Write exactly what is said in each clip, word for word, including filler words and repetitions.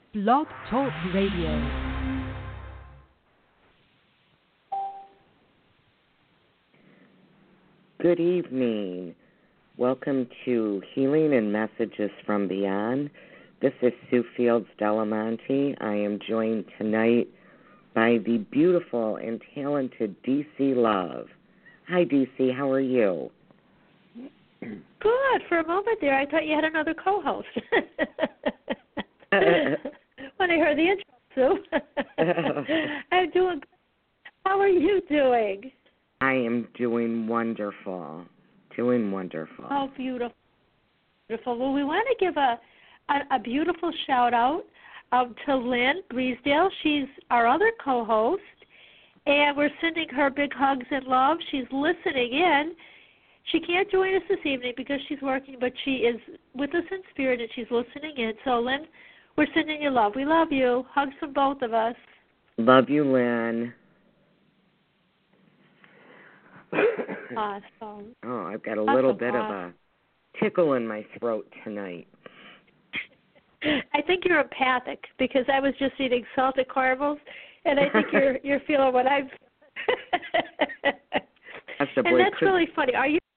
Blog Talk Radio. Good evening. Welcome to Healing and Messages from Beyond. This is Sue Fields Delamonte. I am joined tonight by the beautiful and talented D C Love. Hi, D C. How are you? Good. For a moment there, I thought you had another co-host. When I heard the intro, Sue. I'm doing good. How are you doing? I am doing wonderful. Doing wonderful. Oh, beautiful. Beautiful. Well, we want to give a, a, a beautiful shout-out um, to Lynn Breesdale. She's our other co-host, and we're sending her big hugs and love. She's listening in. She can't join us this evening because she's working, but she is with us in spirit, and she's listening in. So, Lynn, we're sending you love. We love you. Hugs from both of us. Love you, Lynn. Awesome. Oh, I've got a Awesome. little bit awesome. of a tickle in my throat tonight. I think you're empathic because I was just eating salted caramels, and I think you're you're feeling what I'm feeling. That's and that's really funny. Are you?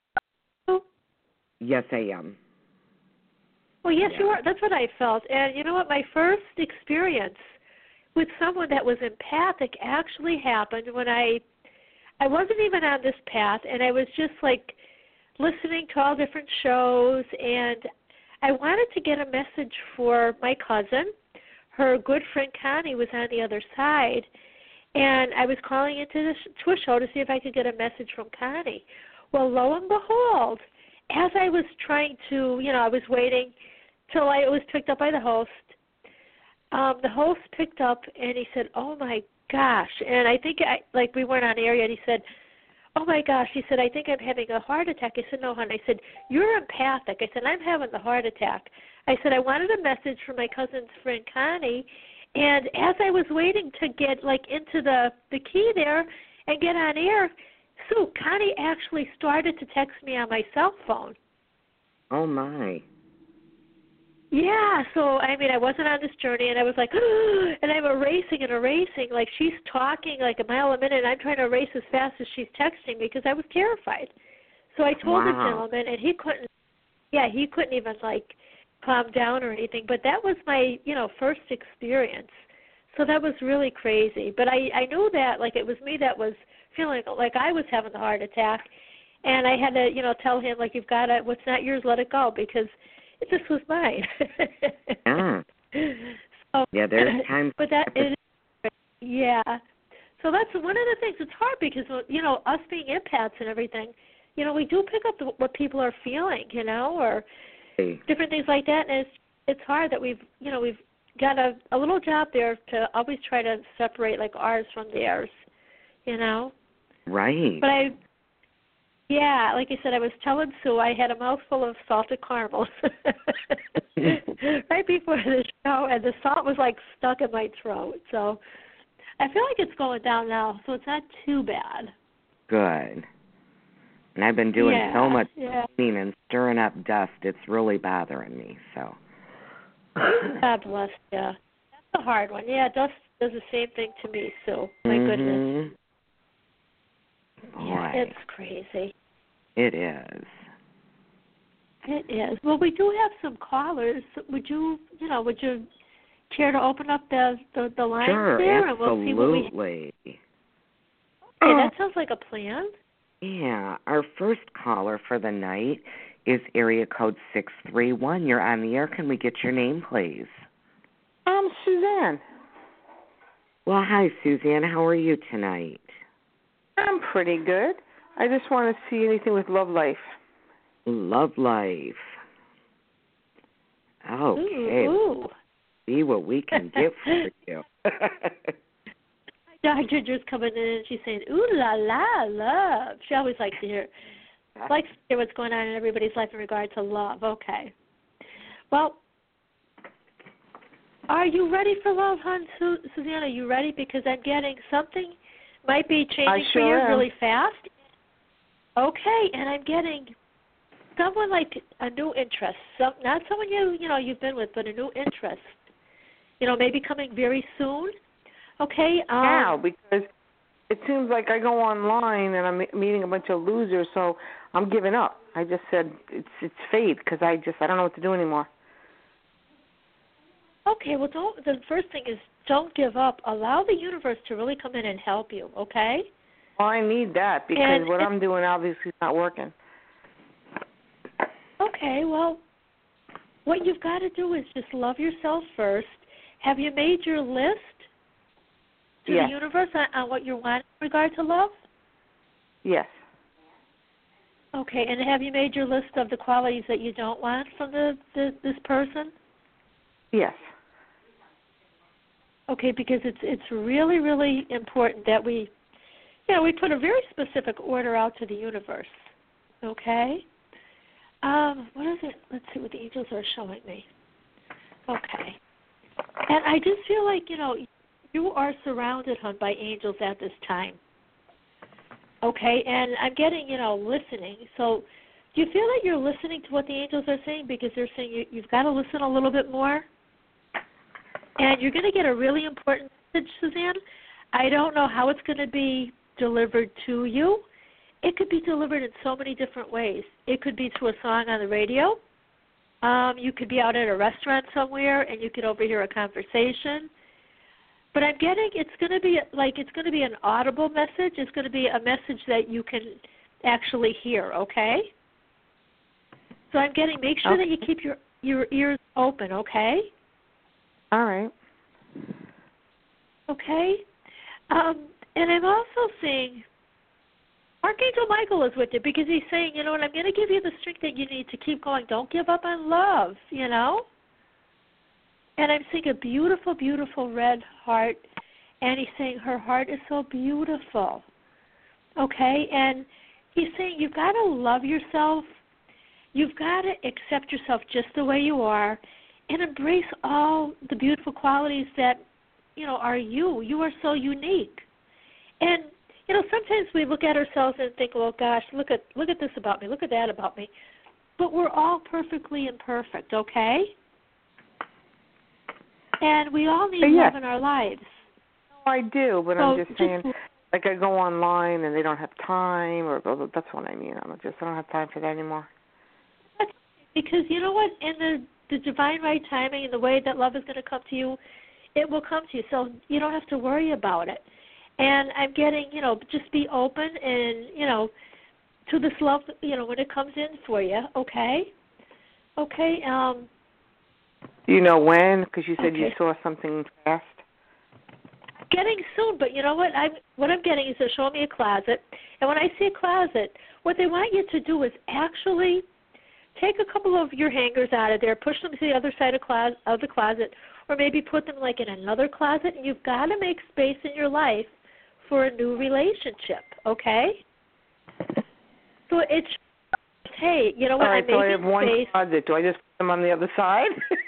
Yes, I am. Well, yes, yeah. you are. That's what I felt. And you know what? My first experience with someone that was empathic actually happened when I I wasn't even on this path, and I was just like listening to all different shows, and I wanted to get a message for my cousin. Her good friend Connie was on the other side, and I was calling into this to a show to see if I could get a message from Connie. Well, lo and behold, as I was trying to, you know, I was waiting till I, it was picked up by the host. Um, the host picked up, and he said, "Oh my gosh!" And I think, I, like, we weren't on air yet. He said, "Oh my gosh!" He said, "I think I'm having a heart attack." I said, "No, hon." I said, "You're empathic." I said, "I'm having the heart attack." I said, "I wanted a message from my cousin's friend Connie." And as I was waiting to get, like, into the, the key there and get on air, Sue, Connie actually started to text me on my cell phone. Oh, my. Yeah, so, I mean, I wasn't on this journey, and I was like, and I'm erasing and erasing. Like, she's talking like a mile a minute, and I'm trying to erase as fast as she's texting me because I was terrified. So I told wow. the gentleman, and he couldn't, yeah, he couldn't even, like, calm down or anything. But that was my, you know, first experience. So that was really crazy. But I, I knew that, like, it was me that was feeling like I was having the heart attack. And I had to, you know, tell him, like, you've got to, what's not yours, let it go, because this was mine. yeah. So, yeah, there's times. But that is, yeah. So that's one of the things. It's hard because, you know, us being empaths and everything, you know, we do pick up the, what people are feeling, you know, or different things like that. And it's it's hard that we've, you know, we've got a, a little job there to always try to separate, like, ours from theirs, you know. Right. But I, yeah, like I said, I was telling Sue I had a mouthful of salted caramels right before the show, and the salt was, like, stuck in my throat. So I feel like it's going down now, so it's not too bad. Good. And I've been doing yeah, so much yeah. cleaning and stirring up dust, it's really bothering me. So. God bless you. That's a hard one. Yeah, dust does the same thing to me, Sue. My mm-hmm. goodness. Boy. Yeah, it's crazy. It is. It is. Well, we do have some callers. Would you, you know, would you care to open up the the, the lines sure, there, absolutely. and we'll see what we. Okay, that sounds like a plan. Yeah, our first caller for the night is area code six three one. You're on the air. Can we get your name, please? I'm Suzanne. Well, hi, Suzanne. How are you tonight? I'm pretty good. I just want to see anything with love life. Love life. Okay. Ooh. See what we can get for you. Doctor just coming in and she's saying, ooh la la, love. She always likes to hear, likes to hear what's going on in everybody's life in regard to love. Okay. Well, are you ready for love, hon? Su- Suzanne, are you ready? Because I'm getting something might be changing I for sure you am. really fast. Okay, and I'm getting someone like a new interest. Some, not someone you you know you've been with, but a new interest. you know, maybe coming very soon. Okay. Um, now, because it seems like I go online and I'm meeting a bunch of losers, so I'm giving up. I just said it's it's fate because I just I don't know what to do anymore. Okay. Well, don't. The first thing is don't give up. Allow the universe to really come in and help you. Okay. Well, I need that because and what it, I'm doing obviously is not working. Okay. Well, what you've got to do is just love yourself first. Have you made your list to yes. the universe on, on what you want in regard to love? Yes. Okay, and have you made your list of the qualities that you don't want from the, the this person? Yes. Okay, because it's it's really, really important that we, you know, we put a very specific order out to the universe. Okay? Um, what is it? Let's see what the angels are showing me. Okay. And I just feel like, you know, you are surrounded, hon, by angels at this time. Okay, and I'm getting, you know, listening. So do you feel that you're listening to what the angels are saying? Because they're saying you, you've got to listen a little bit more. And you're going to get a really important message, Suzanne. I don't know how it's going to be delivered to you. It could be delivered in so many different ways. It could be through a song on the radio. Um, you could be out at a restaurant somewhere and you could overhear a conversation. But I'm getting it's going to be like it's going to be an audible message. It's going to be a message that you can actually hear, okay? So I'm getting make sure okay. that you keep your, your ears open, okay? All right. Okay? Um, and I'm also seeing Archangel Michael is with you because he's saying, you know what, I'm going to give you the strength that you need to keep going. Don't give up on love, you know? And I'm seeing a beautiful, beautiful red heart, and he's saying her heart is so beautiful, okay? And he's saying you've got to love yourself. You've got to accept yourself just the way you are and embrace all the beautiful qualities that, you know, are you. You are so unique. And, you know, sometimes we look at ourselves and think, well, gosh, look at look at this about me, look at that about me. But we're all perfectly imperfect, okay? And we all need yes. love in our lives. No, I do, but so I'm just, just saying, like I go online and they don't have time, or that's what I mean. I'm just I don't have time for that anymore. Because you know what? In the, the divine right timing and the way that love is going to come to you, it will come to you. So you don't have to worry about it. And I'm getting, you know, just be open and, you know, to this love, you know, when it comes in for you, okay? Okay, um... Do you know when? Because you said okay. you saw something fast. Getting soon, but you know what? I'm what I'm getting is they're showing me a closet, and when I see a closet, what they want you to do is actually take a couple of your hangers out of there, push them to the other side of, closet, of the closet, or maybe put them like in another closet. And you've got to make space in your life for a new relationship, okay? So it's hey, you know what? All right, I'm so making I have one space. closet. Do I just put them on the other side?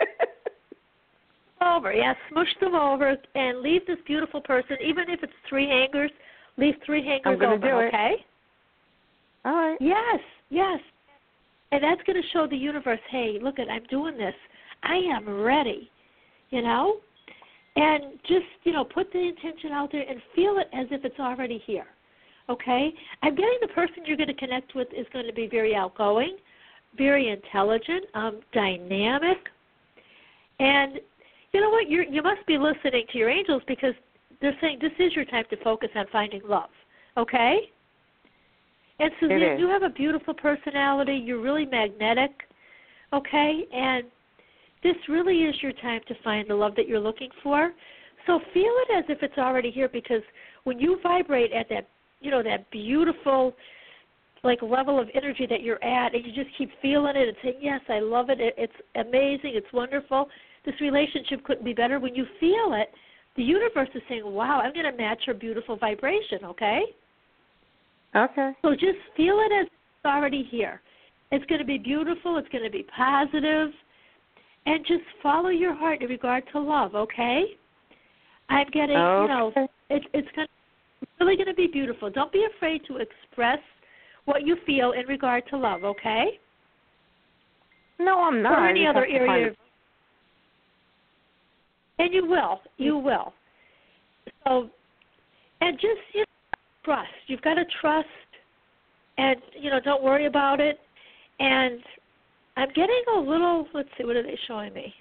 Over, yeah, smush them over and leave this beautiful person, even if it's three hangers, leave three hangers I'm gonna open, do it. okay? All right. Yes, yes. And that's going to show the universe, hey, look at, I'm doing this. I am ready, you know? And just, you know, put the intention out there and feel it as if it's already here, okay? I'm getting the person you're going to connect with is going to be very outgoing, very intelligent, um, dynamic, and you know what? You're, you must be listening to your angels because they're saying this is your time to focus on finding love, okay? And Suzanne, you have a beautiful personality. You're really magnetic, okay? And this really is your time to find the love that you're looking for. So feel it as if it's already here because when you vibrate at that, you know, that beautiful, like, level of energy that you're at and you just keep feeling it and saying, yes, I love it. it it's amazing. It's wonderful. This relationship couldn't be better. When you feel it, the universe is saying, wow, I'm going to match your beautiful vibration, okay? Okay. So just feel it as it's already here. It's going to be beautiful. It's going to be positive. And just follow your heart in regard to love, okay? I'm getting, okay. you know, it, it's gonna, really going to be beautiful. Don't be afraid to express what you feel in regard to love, okay? No, I'm not. Or any other area. And you will. You will. So, and just, you know, trust. You've got to trust, and, you know, don't worry about it. And I'm getting a little, let's see, what are they showing me?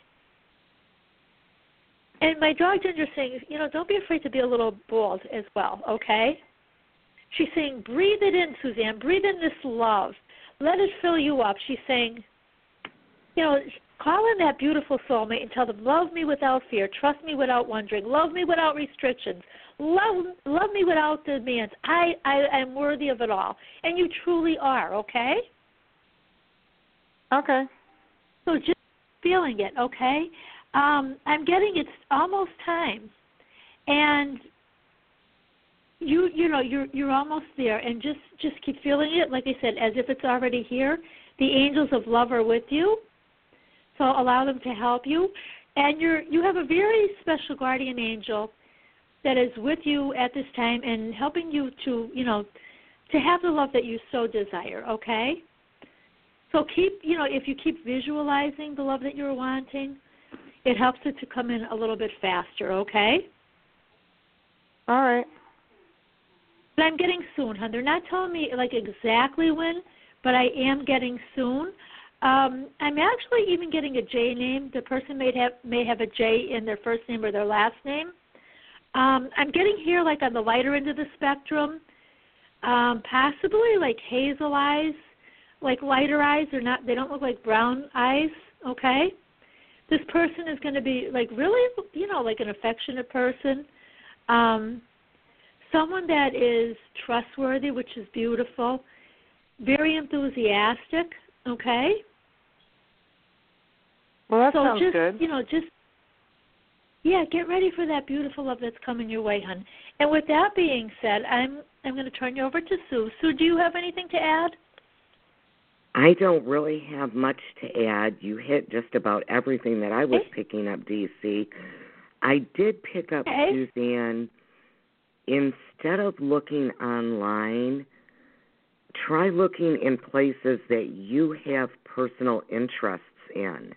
And my dog Ginger saying, you know, don't be afraid to be a little bold as well, okay? She's saying, breathe it in, Suzanne. Breathe in this love. Let it fill you up. She's saying, you know, call in that beautiful soulmate and tell them, love me without fear. Trust me without wondering. Love me without restrictions. Love love me without demands. I, I am worthy of it all. And you truly are, okay? Okay. So just feeling it, okay? Um, I'm getting it's almost time. And you you know, you're you're almost there, and just, just keep feeling it, like I said, as if it's already here. The angels of love are with you. So allow them to help you. And you're you have a very special guardian angel that is with you at this time and helping you to, you know, to have the love that you so desire, okay? So keep, you know, if you keep visualizing the love that you're wanting, it helps it to come in a little bit faster, okay? All right. But I'm getting soon, hon. They're not telling me, like, exactly when, but I am getting soon. Um, I'm actually even getting a J name. The person may have may have a J in their first name or their last name. Um, I'm getting here, like, on the lighter end of the spectrum, um, possibly like hazel eyes, like lighter eyes. They're not. They don't look like brown eyes. Okay. This person is going to be like really, you know, like an affectionate person, um, someone that is trustworthy, which is beautiful, very enthusiastic. Okay. Well, that so sounds just, good. You know, just. Yeah, get ready for that beautiful love that's coming your way, hon. And with that being said, I'm I'm going to turn you over to Sue. Sue, do you have anything to add? I don't really have much to add. You hit just about everything that I was Okay. picking up, D C. I did pick up, Okay. Suzanne, instead of looking online, try looking in places that you have personal interests in.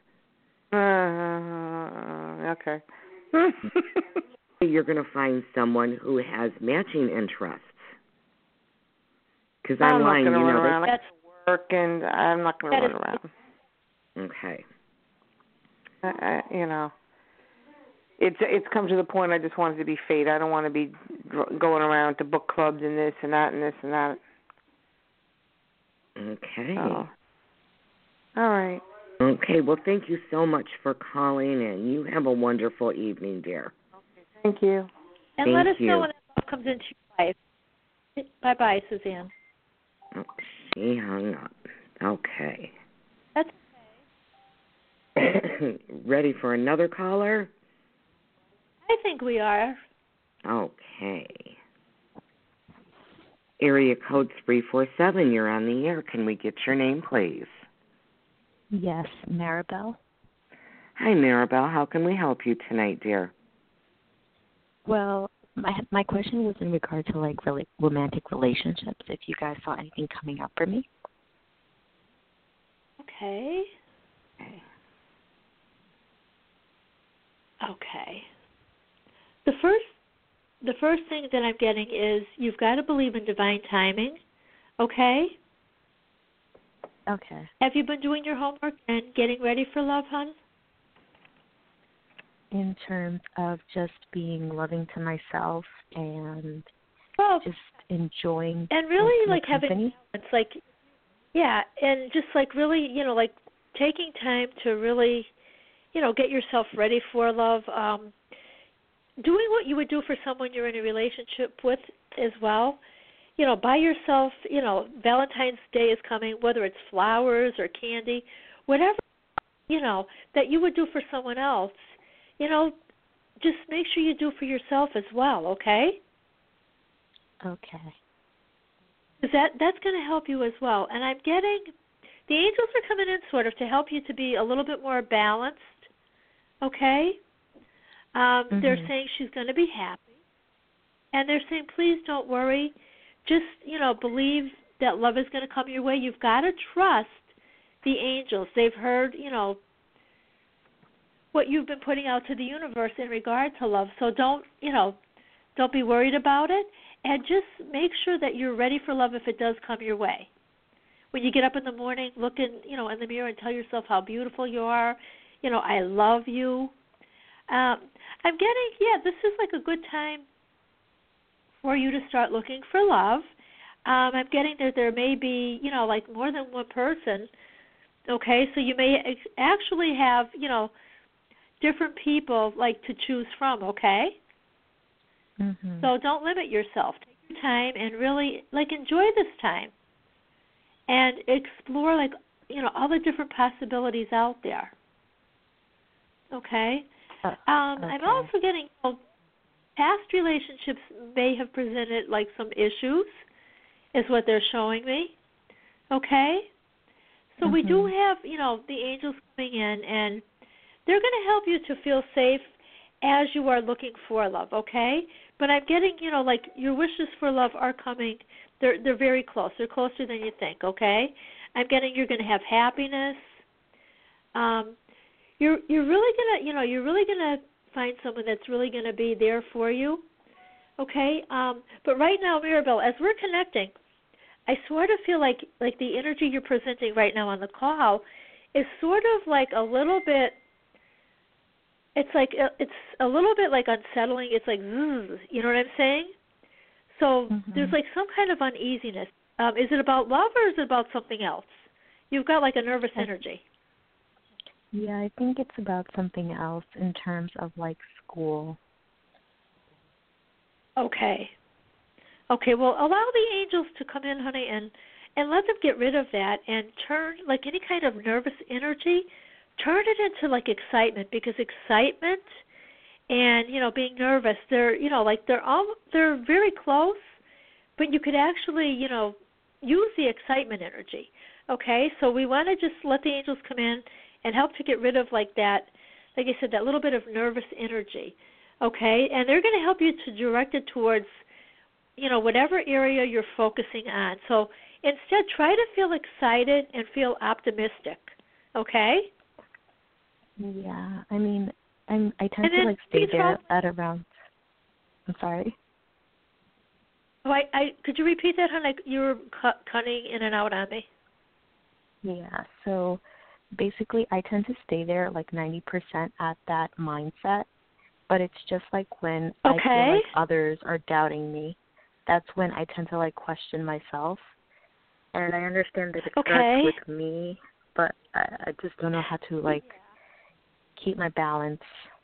Uh, okay. You're going to find someone who has matching interests. Because I'm online, not going to you run know, around. I That's, work, and I'm not going to that run is- around. okay. I, I, you know, it's it's come to the point I just want it to be fate. I don't want to be dr- going around to book clubs and this and that and this and that. Okay. So, all right. Okay, well, thank you so much for calling in. You have a wonderful evening, dear. Thank you. and Thank let us you. know when that love comes into your life. Bye-bye, Suzanne. Oh, she hung up. Okay. That's Ready for another caller? I think we are. Okay. Area code three four seven, you're on the air. Can we get your name, please? Yes, Maribel. Hi, Maribel. How can we help you tonight, dear? Well, my my question was in regard to like really romantic relationships. If you guys saw anything coming up for me. Okay. Okay. Okay. The first the first thing that I'm getting is you've got to believe in divine timing. Okay? Okay. Have you been doing your homework and getting ready for love, hon? In terms of just being loving to myself and Well, just enjoying and really my like having company. it's like yeah, and just like really, you know, like taking time to really, you know, get yourself ready for love. Um doing what you would do for someone you're in a relationship with as well. You know, buy yourself, you know, Valentine's Day is coming, whether it's flowers or candy, whatever, you know, that you would do for someone else, you know, just make sure you do for yourself as well, okay? Okay. Because that, that's going to help you as well. And I'm getting, the angels are coming in sort of to help you to be a little bit more balanced, okay? Um, Mm-hmm. They're saying she's going to be happy. And they're saying, please don't worry. Just, you know, believe that love is going to come your way. You've got to trust the angels. They've heard, you know, what you've been putting out to the universe in regard to love. So don't, you know, don't be worried about it, and just make sure that you're ready for love if it does come your way. When you get up in the morning, look in, you know, in the mirror and tell yourself how beautiful you are. You know, I love you. Um, I'm getting, yeah, this is like a good time for you to start looking for love. Um, I'm getting that there may be, you know, like more than one person. Okay, so you may ex- actually have, you know, different people like to choose from. Okay. Mm-hmm. So don't limit yourself. Take your time and really like enjoy this time, and explore like you know all the different possibilities out there. Okay. Uh, Um, okay. I'm also getting you know, past relationships may have presented like some issues, is what they're showing me. Okay. So mm-hmm. we do have you know the angels coming in, and they're going to help you to feel safe as you are looking for love, okay? But I'm getting, you know, like your wishes for love are coming. They're they're very close. They're closer than you think, okay? I'm getting you're going to have happiness. Um, you're you're really gonna, you know, you're really gonna find someone that's really going to be there for you, okay? Um, but right now, Maribel, as we're connecting, I sort of feel like like the energy you're presenting right now on the call is sort of like a little bit. It's like it's a little bit like unsettling. It's like zzz, you know what I'm saying? So mm-hmm. there's like some kind of uneasiness. Um, is it about love or is it about something else? You've got like a nervous energy. Yeah, I think it's about something else in terms of like school. Okay. Okay. Well, allow the angels to come in, honey, and and let them get rid of that and turn like any kind of nervous energy. Turn it into like excitement, because excitement and you know being nervous, they're you know like they're all they're very close, but you could actually you know use the excitement energy. Okay, so we want to just let the angels come in and help to get rid of like that, like I said, that little bit of nervous energy. Okay, and they're going to help you to direct it towards you know whatever area you're focusing on. So instead, try to feel excited and feel optimistic. Okay. Yeah, I mean, I'm I tend to like stay there from, at around. I'm sorry. Oh, I, I could you repeat that, honey? You were cu- cutting in and out on me. Yeah, so basically, I tend to stay there like ninety percent at that mindset, but it's just like when okay. I feel like others are doubting me, that's when I tend to like question myself, and I understand that it okay. starts with me, but I, I just don't know how to like. keep my balance.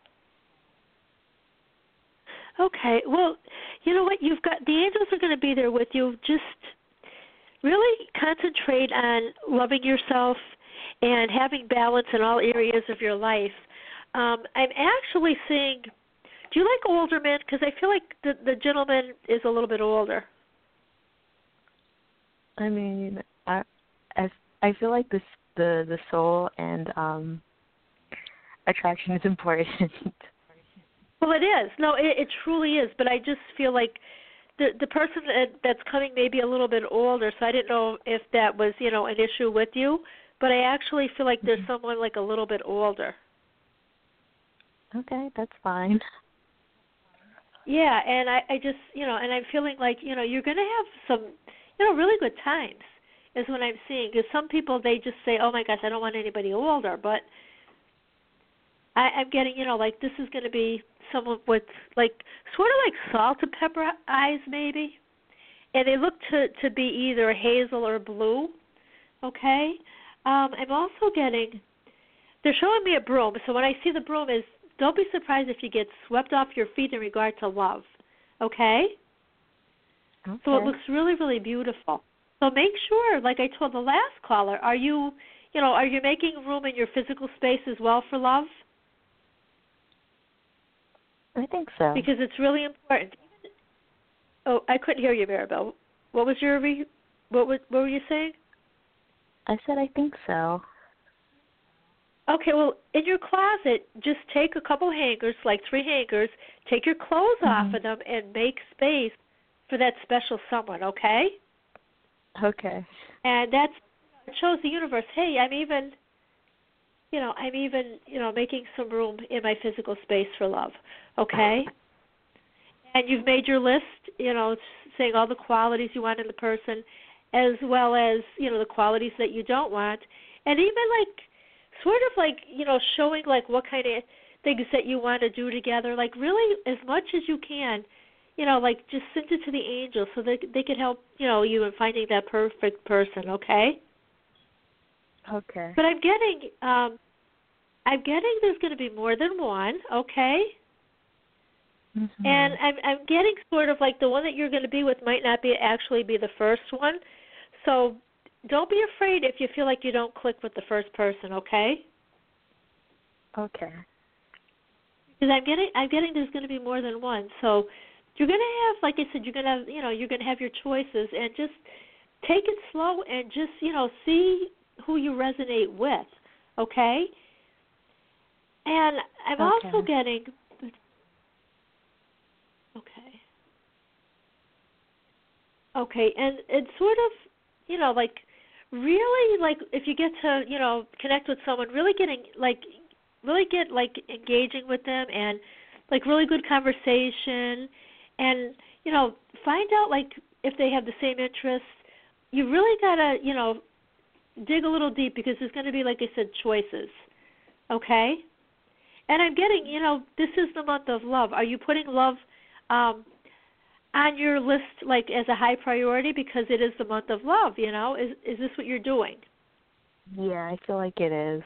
Okay. Well, you know what? You've got the angels are going to be there with you. Just really concentrate on loving yourself and having balance in all areas of your life. Um, I'm actually seeing. Do you like older men? Because I feel like the the gentleman is a little bit older. I mean, I I, I feel like this the the soul and um. attraction is important. Well, it is. No, it, it truly is. But I just feel like the the person that, that's coming may be a little bit older, so I didn't know if that was, you know, an issue with you. But I actually feel like there's mm-hmm. someone like a little bit older. Okay, that's fine. Yeah, and I, I just, you know, and I'm feeling like, you know, you're going to have some, you know, really good times is what I'm seeing. Because some people, they just say, oh, my gosh, I don't want anybody older. But I, I'm getting, you know, like this is going to be someone with like sort of like salt and pepper eyes maybe. And they look to, to be either hazel or blue, okay? Um, I'm also getting, they're showing me a broom. So when I see the broom is, don't be surprised if you get swept off your feet in regard to love, okay? Okay. So it looks really, really beautiful. So make sure, like I told the last caller, are you, you know, are you making room in your physical space as well for love? I think so. Because it's really important. Oh, I couldn't hear you, Maribel. What was your re- what was what were you saying? I said I think so. Okay, well, in your closet, just take a couple hangers, like three hangers, take your clothes mm-hmm. off of them, and make space for that special someone. Okay? Okay. And that's it shows the universe. Hey, I'm even you know, I'm even, you know, making some room in my physical space for love, okay? And you've made your list, you know, saying all the qualities you want in the person, as well as, you know, the qualities that you don't want, and even like, sort of like, you know, showing like what kind of things that you want to do together, like really as much as you can, you know, like just send it to the angels so that they can help, you know, you in finding that perfect person, okay? Okay. But I'm getting, um, I'm getting there's going to be more than one, okay? Mm-hmm. And I'm, I'm getting sort of like the one that you're going to be with might not be actually be the first one. So don't be afraid if you feel like you don't click with the first person, okay? Okay. Because I'm getting, I'm getting there's going to be more than one. So you're going to have, like I said, you're going to have, you know, you're going to have your choices, and just take it slow and just, you know, see who you resonate with, okay? And I'm okay. also getting, okay, okay, and it's sort of, you know, like really, like if you get to, you know, connect with someone, really getting, like, really get, like, engaging with them and, like, really good conversation and, you know, find out, like, if they have the same interests. You really got to, you know, dig a little deep because there's going to be, like I said, choices, okay? And I'm getting, you know, this is the month of love. Are you putting love um, on your list, like, as a high priority because it is the month of love, you know? Is is this what you're doing? Yeah, I feel like it is.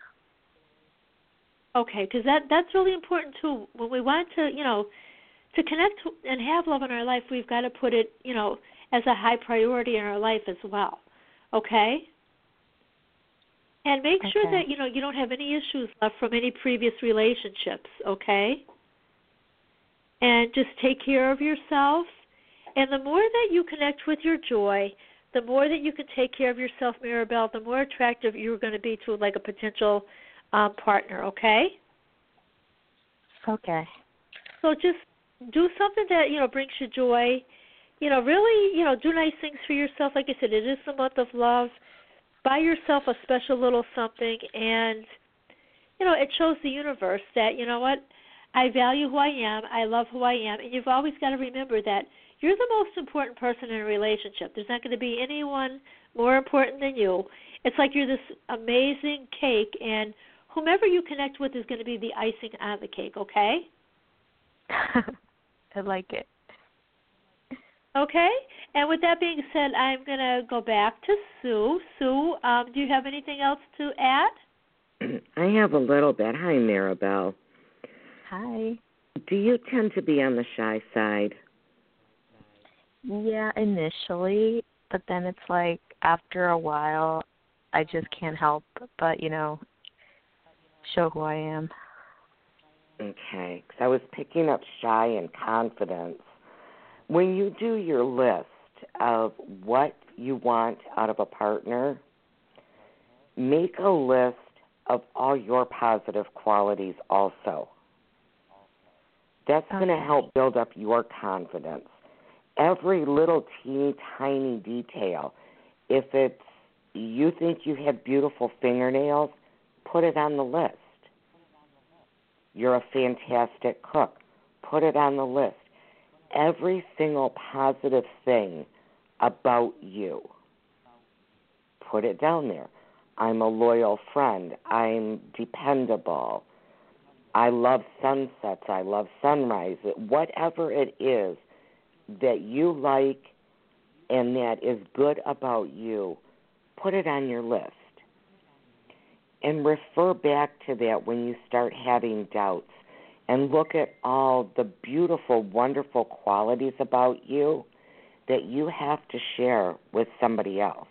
Okay, because that, that's really important, too. When we want to, you know, to connect and have love in our life, we've got to put it, you know, as a high priority in our life as well, okay? And make okay. sure that, you know, you don't have any issues left from any previous relationships, okay? And just take care of yourself. And the more that you connect with your joy, the more that you can take care of yourself, Maribel, the more attractive you're going to be to, like, a potential um, partner, okay? Okay. So just do something that, you know, brings you joy. You know, really, you know, do nice things for yourself. Like I said, it is the month of love. Buy yourself a special little something, and, you know, it shows the universe that, you know what, I value who I am, I love who I am, and you've always got to remember that you're the most important person in a relationship. There's not going to be anyone more important than you. It's like you're this amazing cake, and whomever you connect with is going to be the icing on the cake, okay? I like it. Okay, and with that being said, I'm going to go back to Sue. Sue, um, do you have anything else to add? I have a little bit. Hi, Maribel. Hi. Do you tend to be on the shy side? Yeah, initially, but then it's like after a while, I just can't help but, you know, show who I am. Okay, because I was picking up shy and confidence. When you do your list of what you want out of a partner, make a list of all your positive qualities also. That's okay. going to help build up your confidence. Every little teeny tiny detail, if it's you think you have beautiful fingernails, put it on the list. You're a fantastic cook, put it on the list. Every single positive thing about you, put it down there. I'm a loyal friend. I'm dependable. I love sunsets. I love sunrises. Whatever it is that you like and that is good about you, put it on your list. And refer back to that when you start having doubts. And look at all the beautiful, wonderful qualities about you that you have to share with somebody else.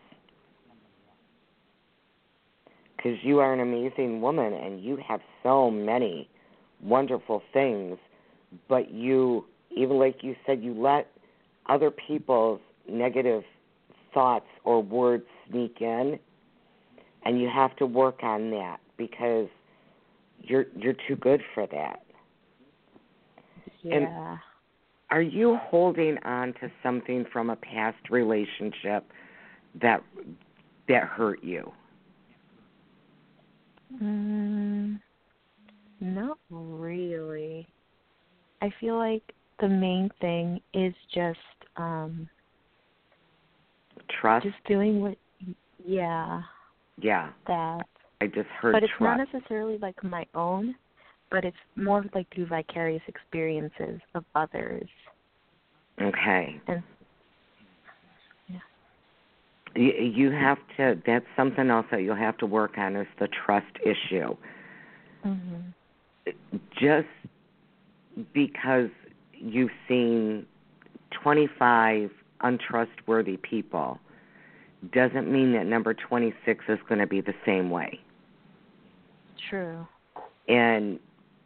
Because you are an amazing woman and you have so many wonderful things, but you, even like you said, you let other people's negative thoughts or words sneak in, and you have to work on that because you're you're too good for that. Yeah. And are you holding on to something from a past relationship that that hurt you? Mm, not really. I feel like the main thing is just um Trust? just doing what yeah, Yeah. that. I just heard But it's trust. not necessarily like my own, but it's more like through vicarious experiences of others. Okay. And yeah. You, you have to, that's something else that you'll have to work on is the trust issue. Mhm. Just because you've seen twenty-five untrustworthy people doesn't mean that number twenty-six is going to be the same way. True. And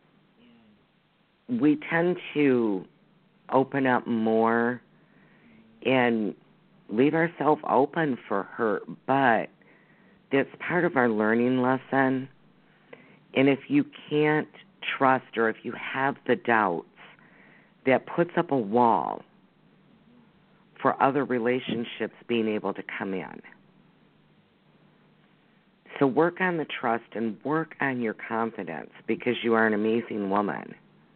we tend to open up more and leave ourselves open for hurt, but that's part of our learning lesson. And if you can't trust or if you have the doubts, that puts up a wall for other relationships being able to come in. So work on the trust and work on your confidence because you are an amazing woman.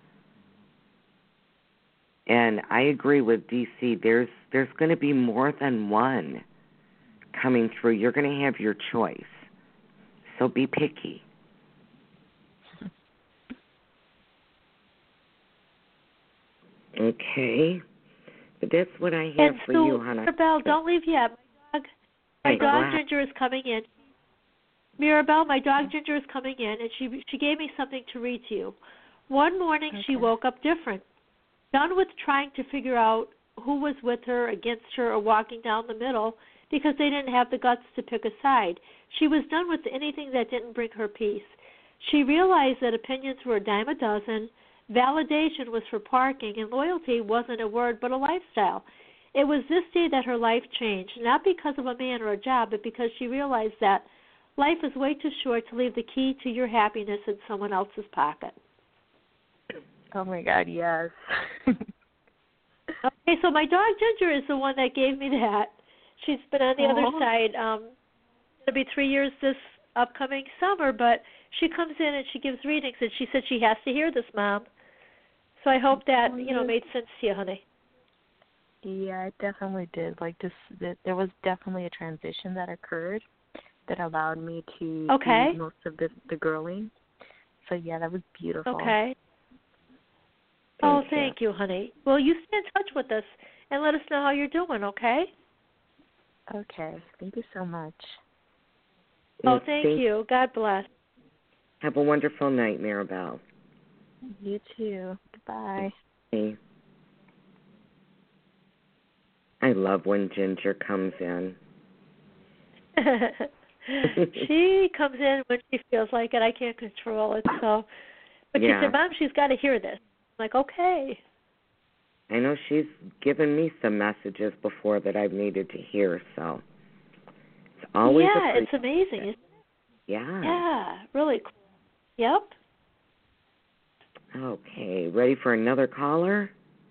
And I agree with D C. There's there's going to be more than one coming through. You're going to have your choice. So be picky. Okay. But that's what I have And for so, you, Hannah. Mirabelle, don't leave yet. My dog, my Hey, dog what? Ginger is coming in. Mirabelle, my dog Ginger is coming in, and she she gave me something to read to you. One morning Okay. she woke up different, done with trying to figure out who was with her, against her, or walking down the middle because they didn't have the guts to pick a side. She was done with anything that didn't bring her peace. She realized that opinions were a dime a dozen, validation was for parking, and loyalty wasn't a word but a lifestyle. It was this day that her life changed, not because of a man or a job, but because she realized that life is way too short to leave the key to your happiness in someone else's pocket. Oh my God, yes. Okay, so my dog Ginger is the one that gave me that. She's been on the Aww. other side. Um, it'll be three years this upcoming summer, but she comes in and she gives readings, and she said she has to hear this, Mom. So I hope that, you know, made sense to you, honey. Yeah, it definitely did. Like this, th- there was definitely a transition that occurred that allowed me to Okay. do most of the the girling. So yeah, that was beautiful. Okay. Thank Oh, you. thank you, honey. Well, you stay in touch with us and let us know how you're doing, okay? Okay. Thank you so much. Oh, Well, thank you. God bless. Have a wonderful night, Mirabelle. You too. Goodbye. Hey. I love when Ginger comes in. She comes in when she feels like it. I can't control it. So, but Yeah. she said, "Mom, she's got to hear this." I'm like, okay. I know she's given me some messages before that I've needed to hear, so it's always yeah, a it's amazing. Isn't it? Yeah. Yeah, really cool. Yep. Okay, ready for another caller?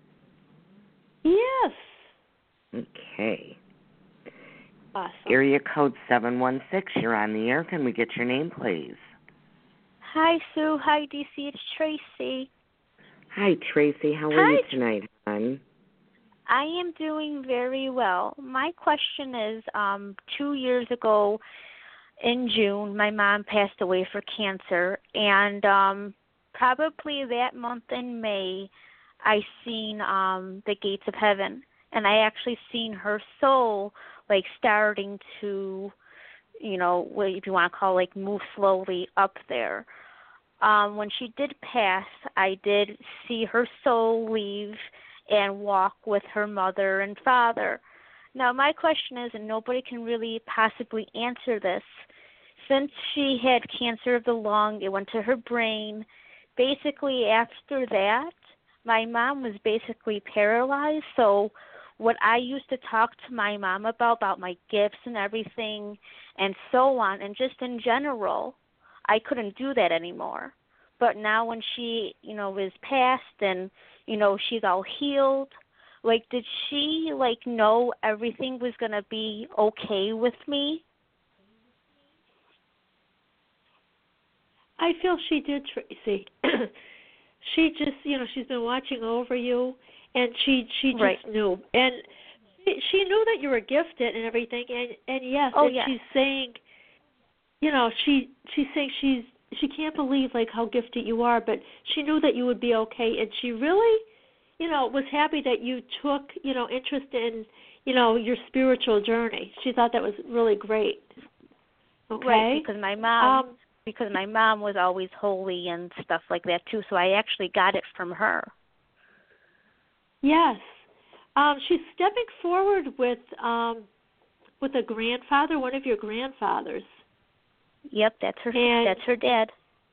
Yes. Okay. Awesome. Area code seven one six, you're on the air. Can we get your name, please? Hi, Sue. Hi, D C. It's Tracy. Hi, Tracy. How are Hi. you tonight, hon? I am doing very well. My question is, um, two years ago in June, my mom passed away for cancer, and um, probably that month in May, I seen um, the gates of heaven, and I actually seen her soul, like, starting to, you know, what if you want to call it, like, move slowly up there. Um, when she did pass, I did see her soul leave and walk with her mother and father. Now, my question is, and nobody can really possibly answer this, since she had cancer of the lung, it went to her brain. Basically, after that, my mom was basically paralyzed. So what I used to talk to my mom about, about my gifts and everything and so on, and just in general, I couldn't do that anymore. But now when she, you know, is passed and, you know, she's all healed, like, did she, like, know everything was going to be okay with me? I feel she did, Tracy. She just, you know, she's been watching over you, and she she just right. knew, and she, she knew that you were gifted and everything, and and yes, Oh, and yes. she's saying, you know, she she's saying she's she can't believe like how gifted you are, but she knew that you would be okay, and she really, you know, was happy that you took, you know, interest in, you know, your spiritual journey. She thought that was really great. Okay. Right, because my mom. Um, because my mom was always holy and stuff like that too, so I actually got it from her. Yes. Um, she's stepping forward with um, with a grandfather, one of your grandfathers. Yep, that's her. And, that's her dad.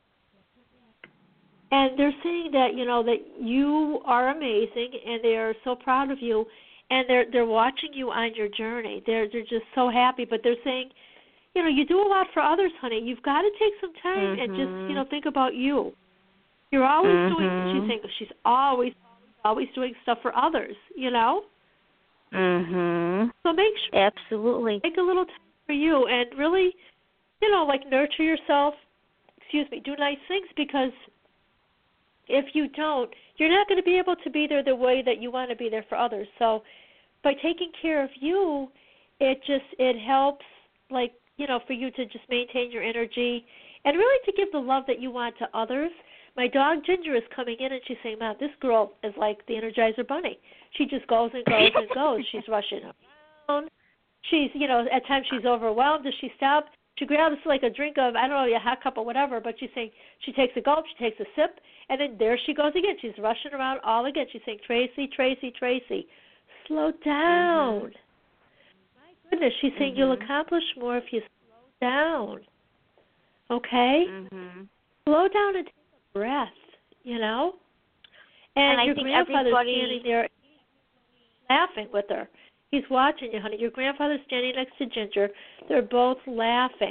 And they're saying that, you know, that you are amazing, and they are so proud of you, and they're they're watching you on your journey. They're they're just so happy, but they're saying, you know, you do a lot for others, honey. You've got to take some time mm-hmm. and just, you know, think about you. You're always mm-hmm. doing. She's saying she's always, always doing stuff for others. You know. Mhm. So make sure. Absolutely. Take a little time for you and really, you know, like nurture yourself. Excuse me. Do nice things, because if you don't, you're not going to be able to be there the way that you want to be there for others. So by taking care of you, it just it helps, like, you know, for you to just maintain your energy and really to give the love that you want to others. My dog Ginger is coming in and she's saying, Mom, this girl is like the Energizer Bunny. She just goes and goes and goes. She's rushing around. She's, you know, at times she's overwhelmed. Does she stop? She grabs like a drink of, I don't know, a hot cup or whatever, but she's saying she takes a gulp, she takes a sip, and then there she goes again. She's rushing around all again. She's saying, Tracy, Tracy, Tracy, slow down. Mm-hmm. Goodness, she's saying mm-hmm. you'll accomplish more if you slow down. Okay? Mm-hmm. Slow down and take a breath, you know? And, and your I think grandfather's everybody... standing there laughing with her. He's watching you, honey. Your grandfather's standing next to Ginger. They're both laughing.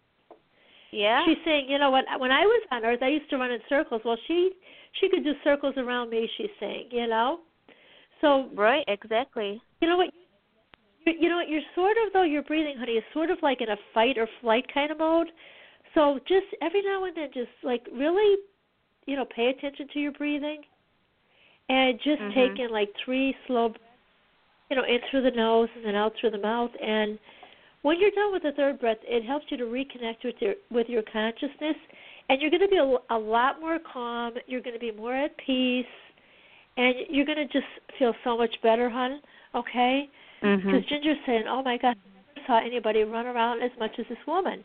Yeah. She's saying, you know what, when I was on Earth, I used to run in circles. Well, she she could do circles around me, she's saying, you know? So right, exactly. You know what? You, you know what? You're sort of, though, your breathing, honey, is sort of like in a fight or flight kind of mode. So just every now and then, just, like, really, you know, pay attention to your breathing. And just mm-hmm. take in, like, three slow breaths, you know, in through the nose and then out through the mouth. And when you're done with the third breath, it helps you to reconnect with your with your consciousness, and you're going to be a, a lot more calm. You're going to be more at peace, and you're going to just feel so much better, hon. Okay? Because mm-hmm. Ginger's saying, "Oh my God, I never saw anybody run around as much as this woman."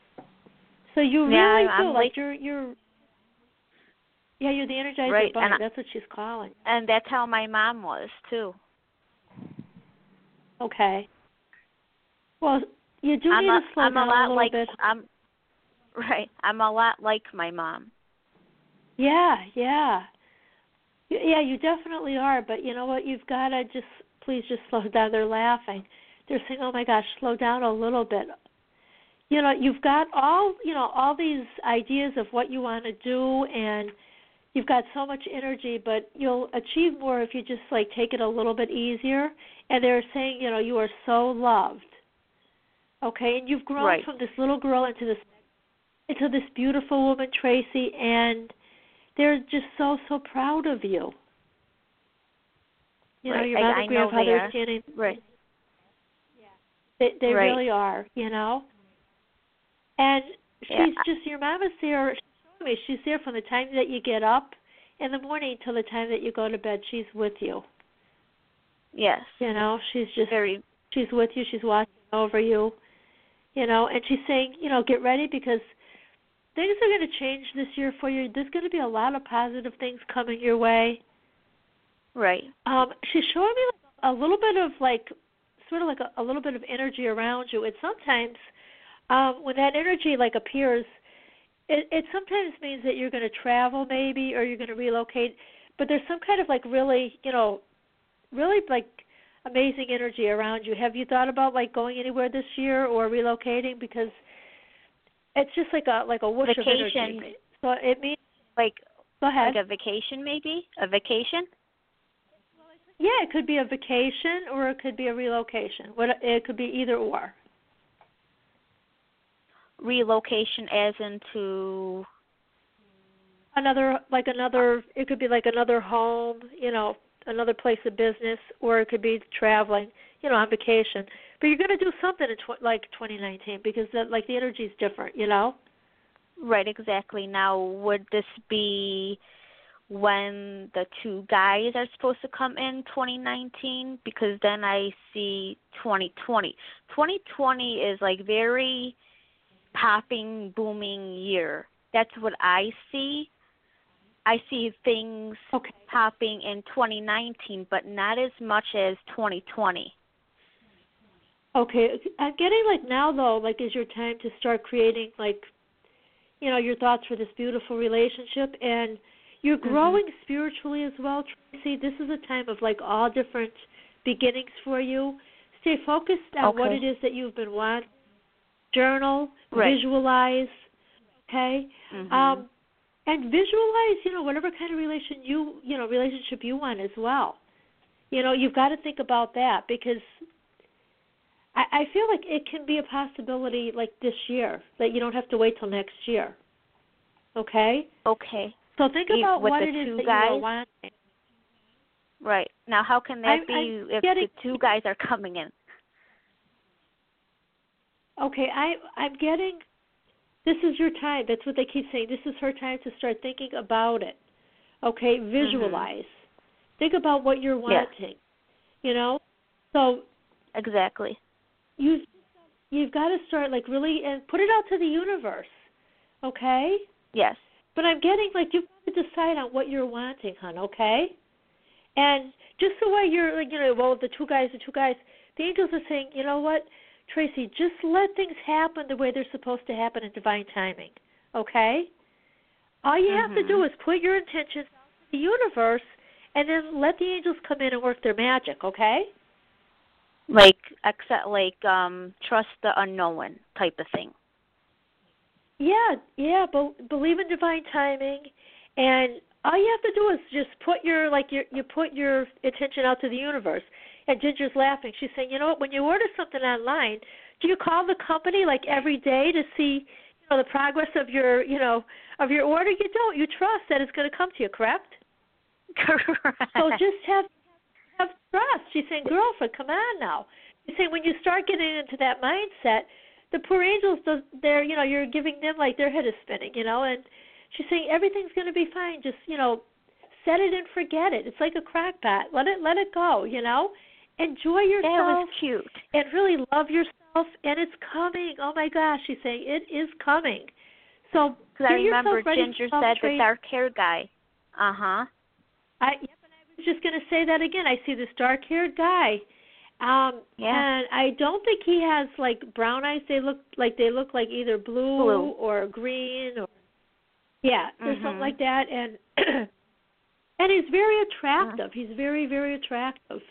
So you yeah, really I'm feel like, like you're you're yeah you're the Energizer right, Bunny. and I, that's what she's calling. And that's how my mom was too. Okay. Well, you do I'm need a, to slow I'm down a, lot a little like, bit. I'm right. I'm a lot like my mom. Yeah, yeah, yeah. You definitely are. But you know what? You've got to just please just slow down. They're laughing. They're saying, "Oh my gosh, slow down a little bit." You know, you've got all you know all these ideas of what you want to do, and you've got so much energy. But you'll achieve more if you just like take it a little bit easier. And they're saying, you know, you are so loved. Okay, and you've grown right. from this little girl into this into this beautiful woman, Tracy, and they're just so so proud of you. You right. know, your I, mother I and grandfather know they are standing. Right. Yeah. They they right. really are. You know. And she's yeah. just your mom is there. She's showing me she's there from the time that you get up in the morning till the time that you go to bed. She's with you. Yes. You know, she's just very. She's with you. She's watching over you. You know, and she's saying, you know, get ready because things are going to change this year for you. There's going to be a lot of positive things coming your way. Right. Um, she's showing me a little bit of like, sort of like a, a little bit of energy around you. And sometimes um, when that energy like appears, it, it sometimes means that you're going to travel maybe or you're going to relocate. But there's some kind of like really, you know, really like amazing energy around you. Have you thought about like going anywhere this year or relocating? Because it's just like a like a whoosh vacation. of energy. So it means like go ahead. Like a vacation, maybe a vacation. Yeah, it could be a vacation or it could be a relocation. What it could be either or. Relocation, as into another like another it could be like another home, you know, another place of business, or it could be traveling, you know, on vacation. But you're going to do something in tw- like twenty nineteen because the, like the energy is different, you know. Right, exactly. Now, would this be when the two guys are supposed to come in twenty nineteen? Because then I see twenty twenty. twenty twenty is like very popping, booming year. That's what I see. I see things okay. popping in twenty nineteen, but not as much as twenty twenty. Okay, I'm getting like now though, like is your time to start creating like, you know, your thoughts for this beautiful relationship, and you're growing mm-hmm. spiritually as well, Tracy. This is a time of like all different beginnings for you. Stay focused on okay. what it is that you've been wanting. Journal, right. visualize, okay, mm-hmm. um, and visualize, you know, whatever kind of relation you, you know, relationship you want as well. You know, you've got to think about that because I, I feel like it can be a possibility like this year, that you don't have to wait till next year. Okay? Okay. So think about With what the it is two that guys? you are wanting. Right. Now, how can that I'm, be I'm if getting, the two guys are coming in? Okay, I, I'm getting, this is your time. That's what they keep saying. This is her time to start thinking about it. Okay? Visualize. Mm-hmm. Think about what you're wanting. Yeah. You know? So exactly. You, you've got to start, like, really, and put it out to the universe, okay? Yes. But I'm getting, like, you've got to decide on what you're wanting, hon, okay? And just the way you're, like, you know, well, the two guys, the two guys, the angels are saying, you know what, Tracy, just let things happen the way they're supposed to happen in divine timing, okay? All you mm-hmm. have to do is put your intentions out to the universe and then let the angels come in and work their magic, okay? Like, accept, like, um, trust the unknown type of thing. Yeah, yeah, be- believe in divine timing, and all you have to do is just put your, like, your, you put your attention out to the universe. And Ginger's laughing. She's saying, you know what, when you order something online, do you call the company, like, every day to see, you know, the progress of your, you know, of your order? You don't. You trust that it's going to come to you, correct? Correct. So just have have trust. She's saying, girlfriend, come on now. She's saying when you start getting into that mindset, the poor angels, they're, you know, you're giving them like their head is spinning, you know, and she's saying everything's going to be fine. Just, you know, set it and forget it. It's like a crack pot. Let it, let it go, you know. Enjoy yourself. That was cute. And really love yourself, and it's coming. Oh my gosh, she's saying it is coming. So get I remember yourself ready. Ginger said the dark haired guy. Uh huh. I. Yep, and I was just going to say that again. I see this dark-haired guy, um, yeah. and I don't think he has like brown eyes. They look like they look like either blue, blue. or green, or yeah, there's mm-hmm. something like that. And and he's very attractive. Mm-hmm. He's very very attractive.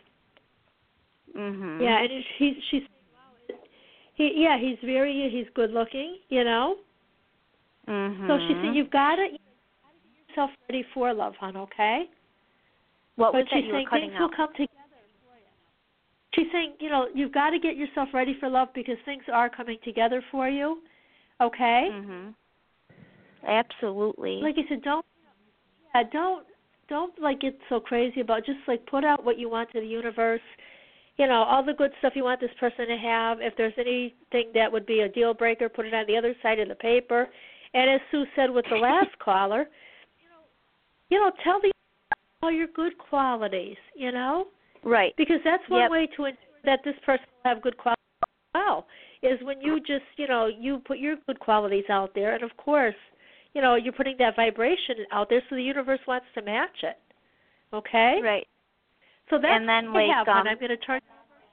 Mhm. Yeah, and he's she's wow. He yeah, he's very he's good looking. You know. Mhm. So she said you've got to get yourself ready for love, hon. Okay. What but was that she's you saying were cutting things out? will come together for you. She's saying, you know, you've got to get yourself ready for love because things are coming together for you. Okay? Mhm. Absolutely. Like you said, don't yeah, don't don't like get so crazy about just like put out what you want to the universe. You know, all the good stuff you want this person to have. If there's anything that would be a deal breaker, put it on the other side of the paper. And as Sue said with the last caller, you know, you know, tell the all your good qualities, you know? Right. Because that's one yep. way to ensure that this person will have good qualities as well, is when you just, you know, you put your good qualities out there, and of course, you know, you're putting that vibration out there so the universe wants to match it. Okay? Right. So that's and then, what like, I have, um, hon. I'm going to turn.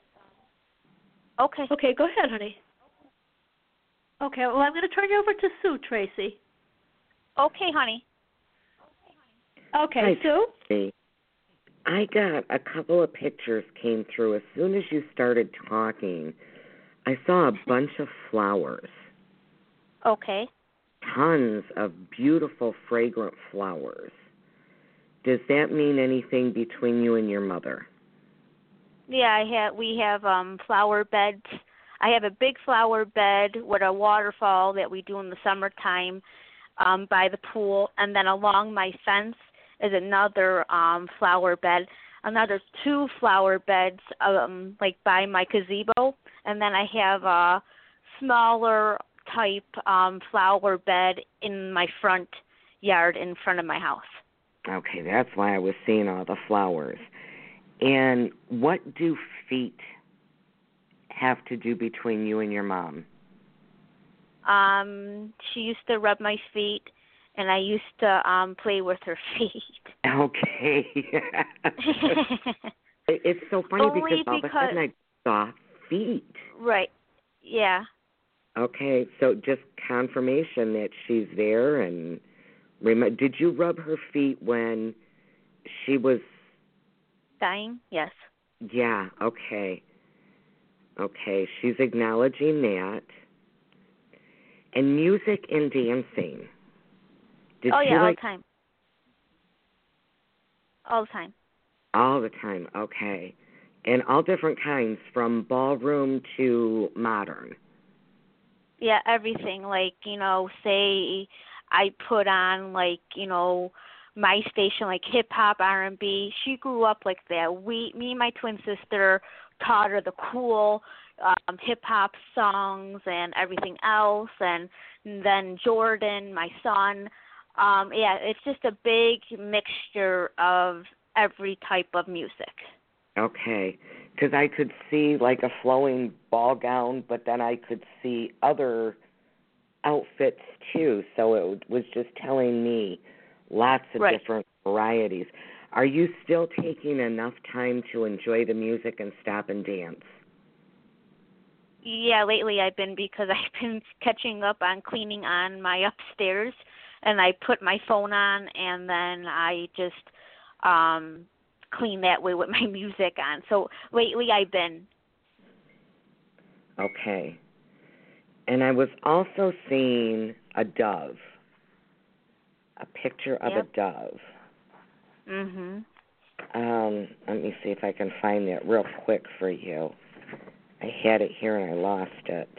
Okay. Okay, go ahead, honey. Okay, well, I'm going to turn you over to Sue, Tracy. Okay, honey. Okay, Hi, Sue? Tracy. I got a couple of pictures came through. As soon as you started talking, I saw a bunch of flowers. Okay. Tons of beautiful, fragrant flowers. Does that mean anything between you and your mother? Yeah, I have. We have um flower beds. I have a big flower bed with a waterfall that we do in the summertime. um, by the pool, and then along my fence is another um, flower bed, another two flower beds um, like by my gazebo, and then I have a smaller type um, flower bed in my front yard in front of my house. Okay, that's why I was seeing all the flowers. And what do feet have to do between you and your mom? Um, she used to rub my feet, and I used to um, play with her feet. Okay. It's so funny Only because all because, of a sudden I saw feet. Right, yeah. Okay, so just confirmation that she's there. And rem- did you rub her feet when she was Dying? Yes. Yeah, okay. Okay, she's acknowledging that. And music and dancing. Did oh, she yeah, all like the time. All the time. All the time, okay. And all different kinds, from ballroom to modern. Yeah, everything. Like, you know, say I put on, like, you know, my station, like hip-hop, R and B. She grew up like that. We, me and my twin sister taught her the cool um, hip-hop songs and everything else. And then Jordan, my son, um, yeah, it's just a big mixture of every type of music. Okay, because I could see like a flowing ball gown, but then I could see other outfits too. So it was just telling me lots of right. different varieties. Are you still taking enough time to enjoy the music and stop and dance? Yeah, lately I've been, because I've been catching up on cleaning on my upstairs, and I put my phone on, and then I just um clean that way with my music on. So lately I've been. Okay. And I was also seeing a dove, a picture of Yep. a dove. Mhm. Um, let me see if I can find that real quick for you. I had it here and I lost it.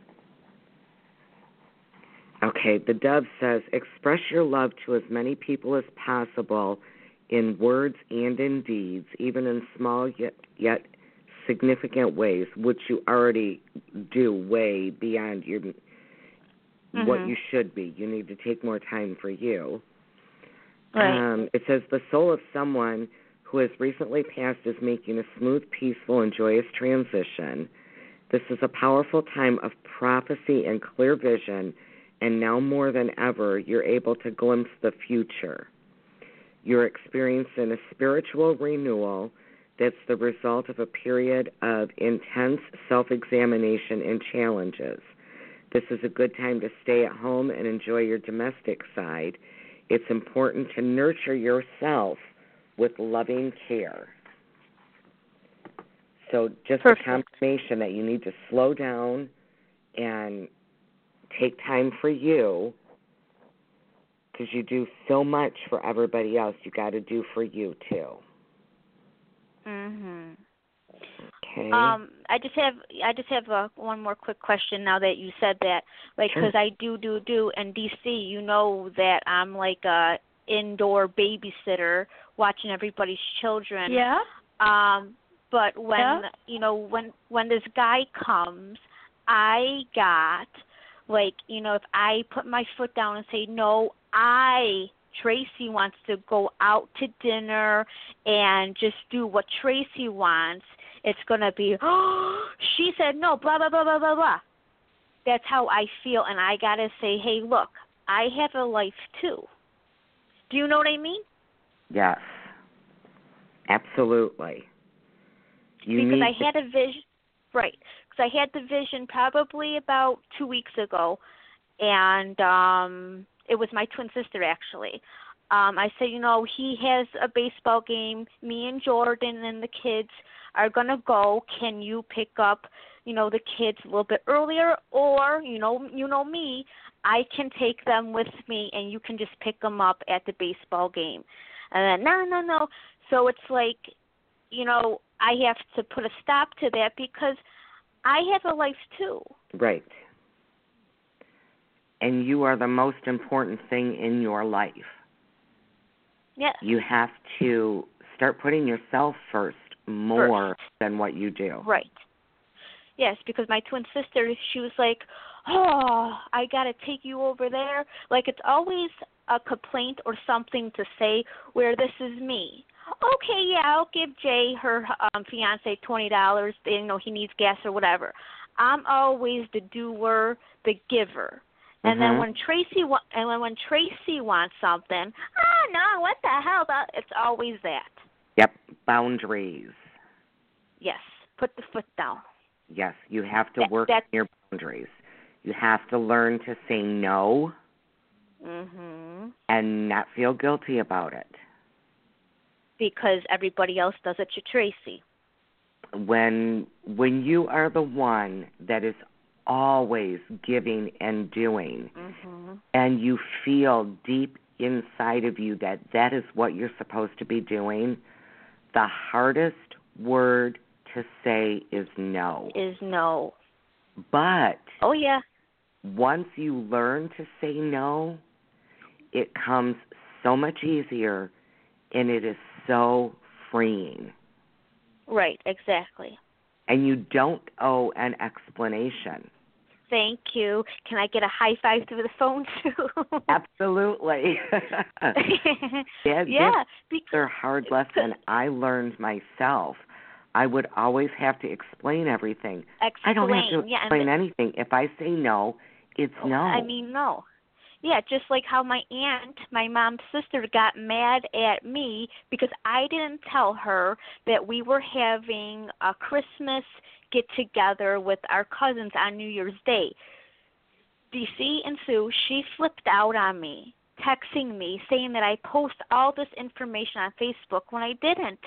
Okay, the dove says, express your love to as many people as possible in words and in deeds, even in small yet, yet significant ways, which you already do way beyond your mm-hmm. what you should be. You need to take more time for you. Right. Um, it says, the soul of someone who has recently passed is making a smooth, peaceful, and joyous transition. This is a powerful time of prophecy and clear vision, and now more than ever, you're able to glimpse the future. You're experiencing a spiritual renewal that's the result of a period of intense self-examination and challenges. This is a good time to stay at home and enjoy your domestic side. It's important to nurture yourself with loving care. So just Perfect. a confirmation that you need to slow down and take time for you, because you do so much for everybody else. You got to do for you too. Mhm. Okay. Um, I just have I just have uh, one more quick question now that you said that, like, because Sure. I do do do in D C. You know that I'm like a indoor babysitter, watching everybody's children. Yeah. Um, but when Yeah. you know when when this guy comes, I got like you know if I put my foot down and say no, I. Tracy wants to go out to dinner and just do what Tracy wants, it's going to be, oh, she said no, blah, blah, blah, blah, blah, blah. That's how I feel, and I got to say, hey, look, I have a life too. Do you know what I mean? Yes. Absolutely. You because need I had a vision, right, because I had the vision probably about two weeks ago, and um it was my twin sister, actually. Um, I said, you know, he has a baseball game. Me and Jordan and the kids are going to go. Can you pick up, you know, the kids a little bit earlier? Or, you know, you know me, I can take them with me, and you can just pick them up at the baseball game. And then, no, no, no. So it's like, you know, I have to put a stop to that because I have a life too. Right. and you are the most important thing in your life. Yes. You have to start putting yourself first more First. than what you do. Right. Yes, because my twin sister, she was like, oh, I got to take you over there. Like, it's always a complaint or something to say where this is me. Okay, yeah, I'll give Jay, her um, fiance, twenty dollars. You know, he needs gas or whatever. I'm always the doer, the giver. And Mm-hmm. then when Tracy wa- and when, when Tracy wants something, oh no, what the hell? That it's always that. Yep, boundaries. Yes, put the foot down. Yes, you have to That- work that- on your boundaries. You have to learn to say no Mhm. and not feel guilty about it. Because everybody else does it to Tracy. When when you are the one that is always giving and doing, Mhm. and you feel deep inside of you that that is what you're supposed to be doing, the hardest word to say is no. Is no. But Oh yeah. once you learn to say no, it comes so much easier, and it is so freeing. Right, exactly. And you don't owe an explanation. Thank you. Can I get a high five through the phone too? Absolutely. yeah, yeah, because they're hard lesson I learned myself. I would always have to explain everything. Explain. I don't have to yeah, explain and, anything. If I say no, it's oh, no. I mean no. Yeah, just like how my aunt, my mom's sister, got mad at me because I didn't tell her that we were having a Christmas get-together with our cousins on New Year's Day. D C and Sue, she flipped out on me, texting me, saying that I post all this information on Facebook when I didn't.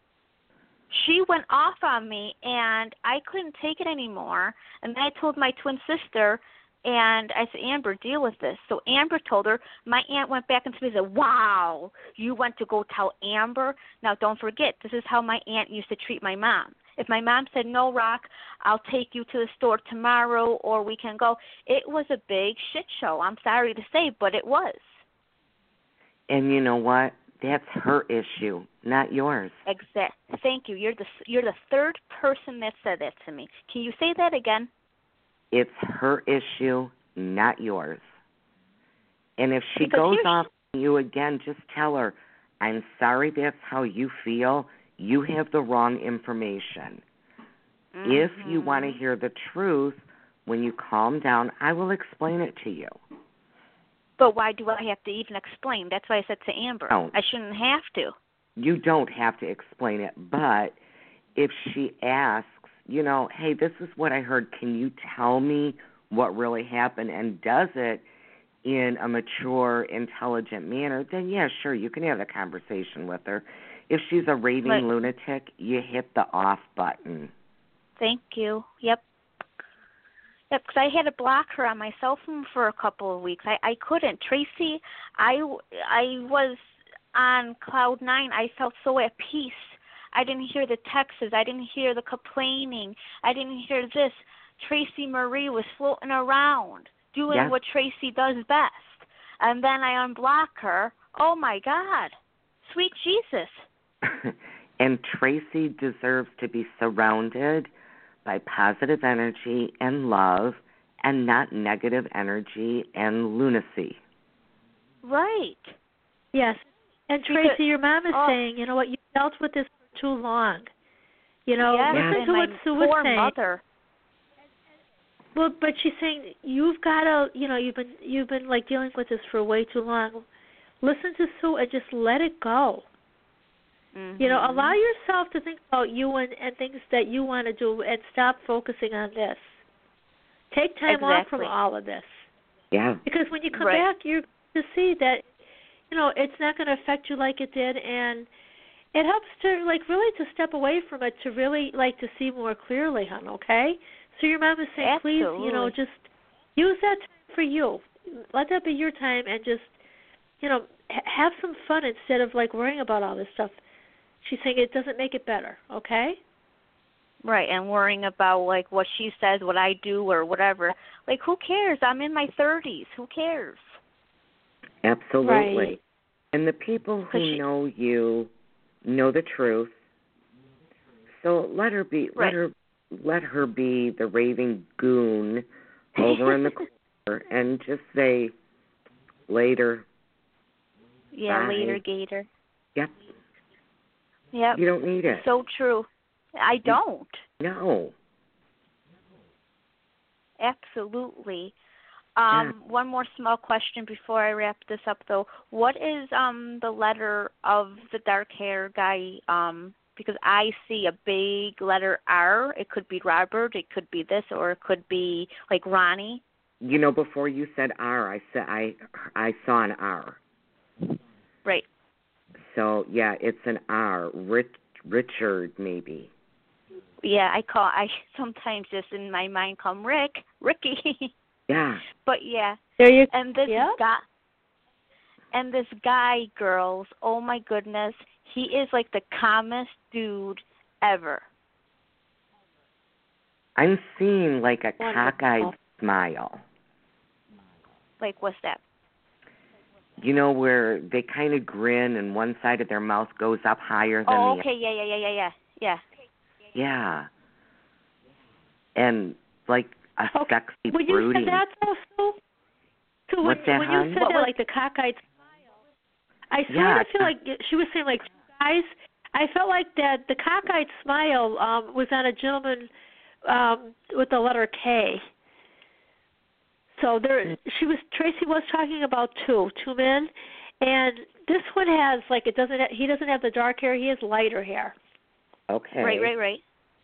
She went off on me, and I couldn't take it anymore. And then I told my twin sister, and I said, Amber, deal with this. So Amber told her. My aunt went back and said, wow, you went to go tell Amber? Now, don't forget, this is how my aunt used to treat my mom. If my mom said, no, Rock, I'll take you to the store tomorrow or we can go, it was a big shit show. I'm sorry to say, but it was. And you know what? That's her issue, not yours. Exact. Thank you. You're the you're the third person that said that to me. Can you say that again? It's her issue, not yours. And if she Because goes here's- off on you again, just tell her, I'm sorry that's how you feel. You have the wrong information. Mm-hmm. If you want to hear the truth, when you calm down, I will explain it to you. But why do I have to even explain? That's why I said to Amber. Don't. I shouldn't have to. You don't have to explain it, but if she asks, you know, hey, this is what I heard, can you tell me what really happened, and does it in a mature, intelligent manner, then yeah, sure, you can have a conversation with her. If she's a raving But, lunatic, you hit the off button. Thank you. Yep. Yep, because I had to block her on my cell phone for a couple of weeks. I, I couldn't. Tracy, I, I was on cloud nine. I felt so at peace. I didn't hear the texts. I didn't hear the complaining. I didn't hear this. Tracy Marie was floating around doing yeah. what Tracy does best. And then I unblock her. Oh, my God. Sweet Jesus. And Tracy deserves to be surrounded by positive energy and love and not negative energy and lunacy. Right. Yes. And Tracy, Because, your mom is oh, saying, you know what, you dealt with this for too long. You know, yes, listen and to my what Sue was poor saying. mother. Well, but she's saying you've got to, you know, you've been you've been like dealing with this for way too long. Listen to Sue and just let it go. Mm-hmm. You know, allow yourself to think about you and, and things that you want to do, and stop focusing on this. Take time exactly. off from all of this. Yeah. Because when you come right. back, you're to see that, you know, it's not going to affect you like it did, and it helps to like really to step away from it to really like to see more clearly, hon. Okay. So your mom is saying, Absolutely. please, you know, just use that time for you. Let that be your time, and just, you know, ha- have some fun instead of like worrying about all this stuff. She's saying it doesn't make it better, okay? Right, and worrying about like what she says, what I do, or whatever. Like, who cares? I'm in my thirties. Who cares? Absolutely. Right. And the people who she, know you know the truth. So let her be. Right. Let her. Let her be the raving goon over in the corner, and just say later. Yeah, Bye. later, Gator. Yep. Yep. You don't need it. So true. I don't. No. Absolutely. Um, Yeah. One more small question before I wrap this up, though. What is um the letter of the dark hair guy? Um, because I see a big letter R. It could be Robert. It could be this, or it could be like Ronnie. You know, before you said R, I said I I saw an R. Right. So yeah, it's an R. Rich, Richard, maybe. Yeah, I call. I sometimes just in my mind call him Rick, Ricky. Yeah. But yeah. There you And this yeah. guy. And this guy, girls, oh my goodness, he is like the calmest dude ever. I'm seeing like a Wonderful. cockeyed smile. Like, what's that? You know, where they kind of grin and one side of their mouth goes up higher than Oh, the okay, yeah, yeah, yeah, yeah, yeah, yeah. Yeah. And like a Okay. sexy When you brooding. said that, though, Sue, so when, What's that, when hon? you said What that, was- like the cockeyed smile, I sort Yeah. of feel like she was saying, like, guys, I felt like that the cockeyed smile um, was on a gentleman um, with the letter K. So there, she was Tracy was talking about two, two men, and this one has like it doesn't. He doesn't have the dark hair. He has lighter hair. Okay. Right, right, right.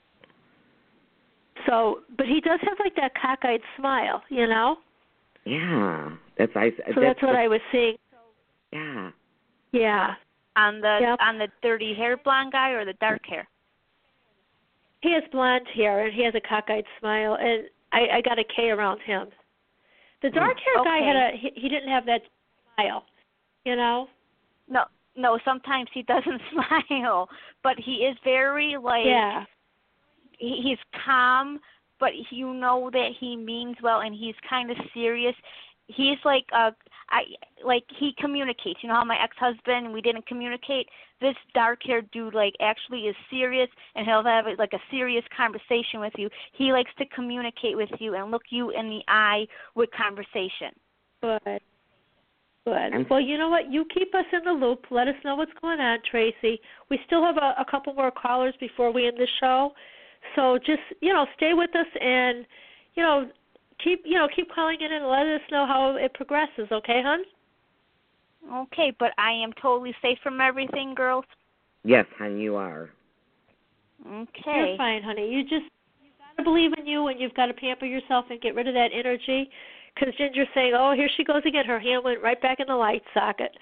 So, but he does have like that cockeyed smile, you know. Yeah. That's I. So that's, that's what the, I was seeing. Yeah. Yeah. On the Yep. on the dirty hair blonde guy or the dark hair? He has blonde hair and he has a cockeyed smile, and I, I got a K around him. The dark hair guy Okay. had a he, he didn't have that smile, you know. No, no. Sometimes he doesn't smile, but he is very like Yeah. he, he's calm, but you know that he means well, and he's kind of serious. He's like uh I like he communicates. You know how my ex-husband, we didn't communicate? This dark-haired dude like actually is serious, and he'll have like a serious conversation with you. He likes to communicate with you and look you in the eye with conversation. Good. Good. I'm- Well, you know what? You keep us in the loop. Let us know what's going on, Tracy. We still have a, a couple more callers before we end the show. So just, you know, stay with us and, you know, keep, you know, keep calling in and let us know how it progresses, okay, hon? Okay, but I am totally safe from everything, girls. Yes, hon, you are. Okay. You're fine, honey. You just, you've got to believe in you and you've got to pamper yourself and get rid of that energy. Because Ginger's saying, oh, here she goes again. Her hand went right back in the light socket.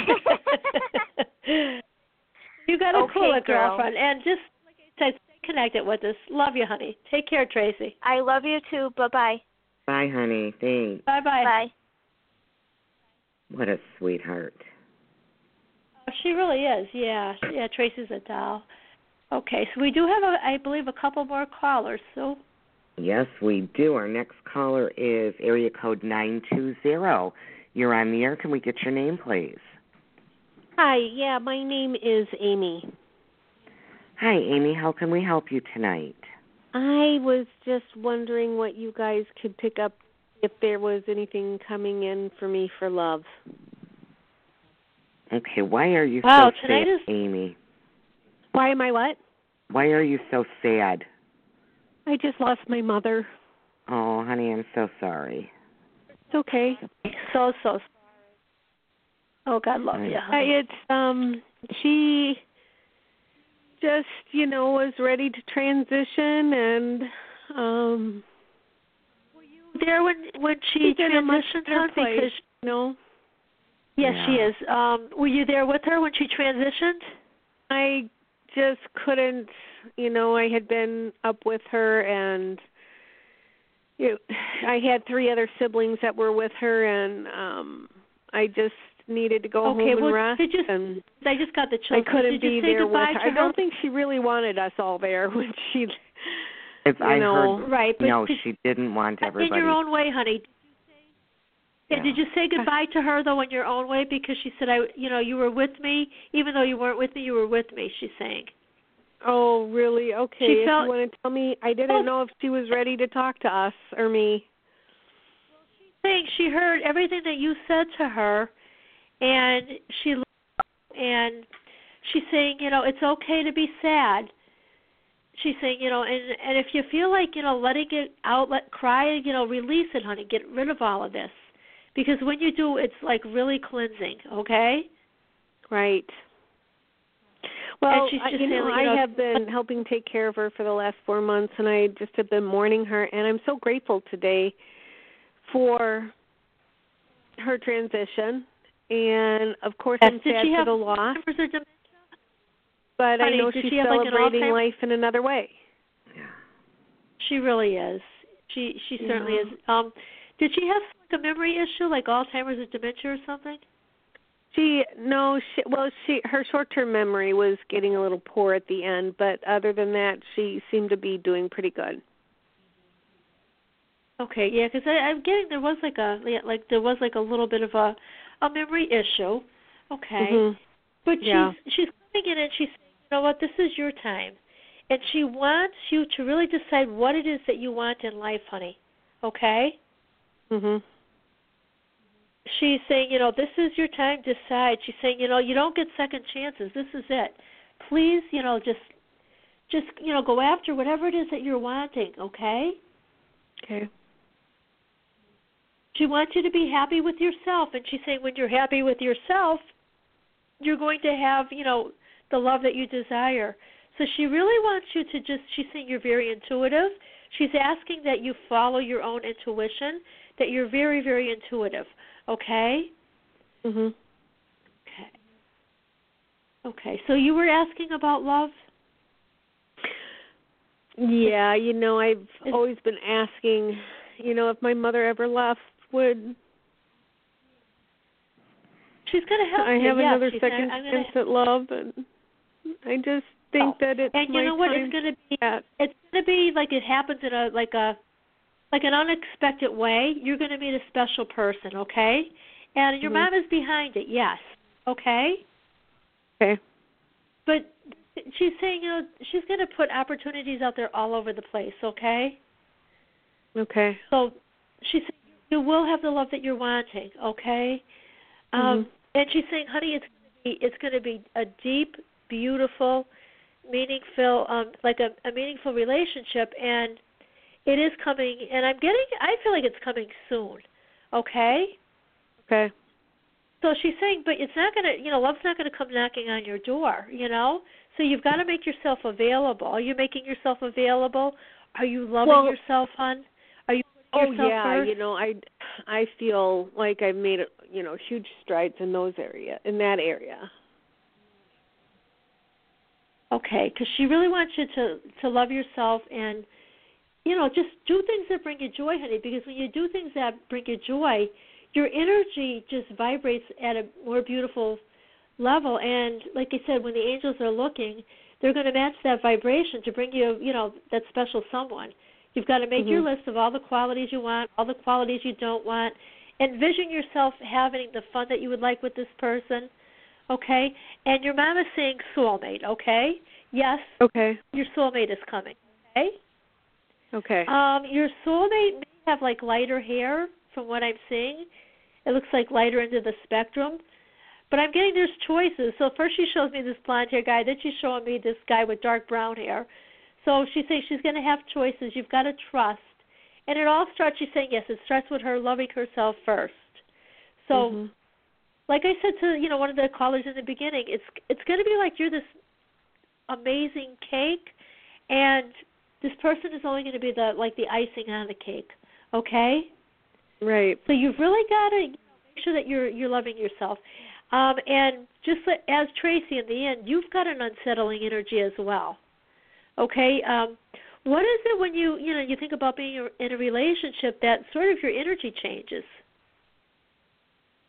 You got to Okay, cool it, girl. girlfriend. And just, like I said, stay connected with us. Love you, honey. Take care, Tracy. I love you too. Bye-bye. Bye, honey. Thanks. Bye-bye. Bye. What a sweetheart. Oh, she really is, yeah. Yeah, Tracy's a doll. Okay, so we do have, a, I believe, a couple more callers. So Yes, we do. Our next caller is area code nine two zero. You're on the air. Can we get your name, please? Hi, yeah, my name is Amy. Hi, Amy. How can we help you tonight? I was just wondering what you guys could pick up if there was anything coming in for me for love. Okay, why are you Wow, so tonight sad, is- Amy? Why am I what? Why are you so sad? I just lost my mother. Oh, honey, I'm so sorry. It's okay. so, so sorry. Oh, God love you, Uh, honey. It's, um, she just, you know, was ready to transition and, um, There when when she she's in a much transitioned, better hon, place, because you know. yes, Yeah. she is. Um, were you there with her when she transitioned? I just couldn't, you know, I had been up with her and you know, I had three other siblings that were with her and um I just needed to go Okay, home and well, rest did you- and I just got the I chills. couldn't Did you be say there with goodbye her. to I her? don't think she really wanted us all there when she If you I know, heard, right? But no, she didn't want everybody. in your own way, honey. Yeah. And did you say goodbye to her though in your own way? Because she said, "I, you know, you were with me, even though you weren't with me, you were with me." She's saying. Oh, really? Okay. She if felt, you want to tell me, I didn't oh, know if she was ready to talk to us or me. Saying she heard everything that you said to her, and she and she's saying, you know, it's okay to be sad. She's saying, you know, and and if you feel like, you know, letting it out, let cry, you know, release it, honey. Get rid of all of this, because when you do, it's like really cleansing. Okay. Right. Well, she's just you know, saying, you know, I have been helping take care of her for the last four months, and I just have been mourning her, and I'm so grateful today for her transition, and of course yes, I'm did sad she for have the loss, dementia? but Honey, I know did she's she have, like, celebrating an life in another way. Yeah. She really is. She she certainly Yeah. is. Um, did she have like a memory issue, like Alzheimer's or dementia or something? She no, she well, she her short-term memory was getting a little poor at the end, but other than that, she seemed to be doing pretty good. Okay, yeah, because I'm getting there was like a yeah, like there was like a little bit of a a memory issue. Okay, Mm-hmm. but Yeah. she's she's coming in and she's saying, you know what, this is your time, and she wants you to really decide what it is that you want in life, honey. Okay. Mhm. She's saying, you know, this is your time. Decide. She's saying, you know, you don't get second chances. This is it. Please, you know, just, just, you know, go after whatever it is that you're wanting. Okay. Okay. She wants you to be happy with yourself, and she's saying, when you're happy with yourself, you're going to have, you know, the love that you desire. So she really wants you to just. She's saying you're very intuitive. She's asking that you follow your own intuition. That you're very, very intuitive. Okay? Mhm. Okay. Okay. So you were asking about love? Yeah, you know, I've always been asking, you know, if my mother ever left, would she's going to help I you. have yes, another she's second I'm chance gonna, at love, and I just think oh. that it's and my you know what? time It's going to be. at. It's going to be like it happens in a like a like an unexpected way. You're going to meet a special person. Okay? And your Mm-hmm. mom is behind it. Yes. Okay. Okay. But she's saying, you know, she's going to put opportunities out there all over the place, okay? Okay. So she's saying you will have the love that you're wanting, okay? Um, Mm-hmm. and she's saying, honey, it's going to be, it's going to be a deep, beautiful, meaningful, um, like a, a meaningful relationship, and it is coming. And I'm getting, I feel like it's coming soon, okay? Okay. So she's saying, but it's not going to, you know, love's not going to come knocking on your door, you know? So you've got to make yourself available. Are you making yourself available? Are you loving well, yourself, hon? Are you oh putting yourself yeah, first? you know, I I feel like I've made, you know, huge strides in those area, in that area. Okay, because she really wants you to to love yourself and, you know, just do things that bring you joy, honey, because when you do things that bring you joy, your energy just vibrates at a more beautiful level. And like I said, when the angels are looking, they're going to match that vibration to bring you, you know, that special someone. You've got to make Mm-hmm. your list of all the qualities you want, all the qualities you don't want. Envision yourself having the fun that you would like with this person, okay? And your mom is saying soulmate, okay? Yes, Okay. your soulmate is coming, okay? Okay. Um, your soulmate may have, like, lighter hair from what I'm seeing. It looks like lighter into the spectrum. But I'm getting there's choices. So first she shows me this blonde hair guy. Then she's showing me this guy with dark brown hair. So she's saying she's going to have choices. You've got to trust. And it all starts, she's saying, yes, it starts with her loving herself first. So, mm-hmm. like I said to, you know, one of the callers in the beginning, it's it's going to be like you're this amazing cake, and this person is only going to be the like the icing on the cake, okay? Right. So you've really got to, you know, make sure that you're you're loving yourself. Um, and just as Tracy, in the end, you've got an unsettling energy as well. Okay, um, what is it when you you know you think about being in a relationship that sort of your energy changes?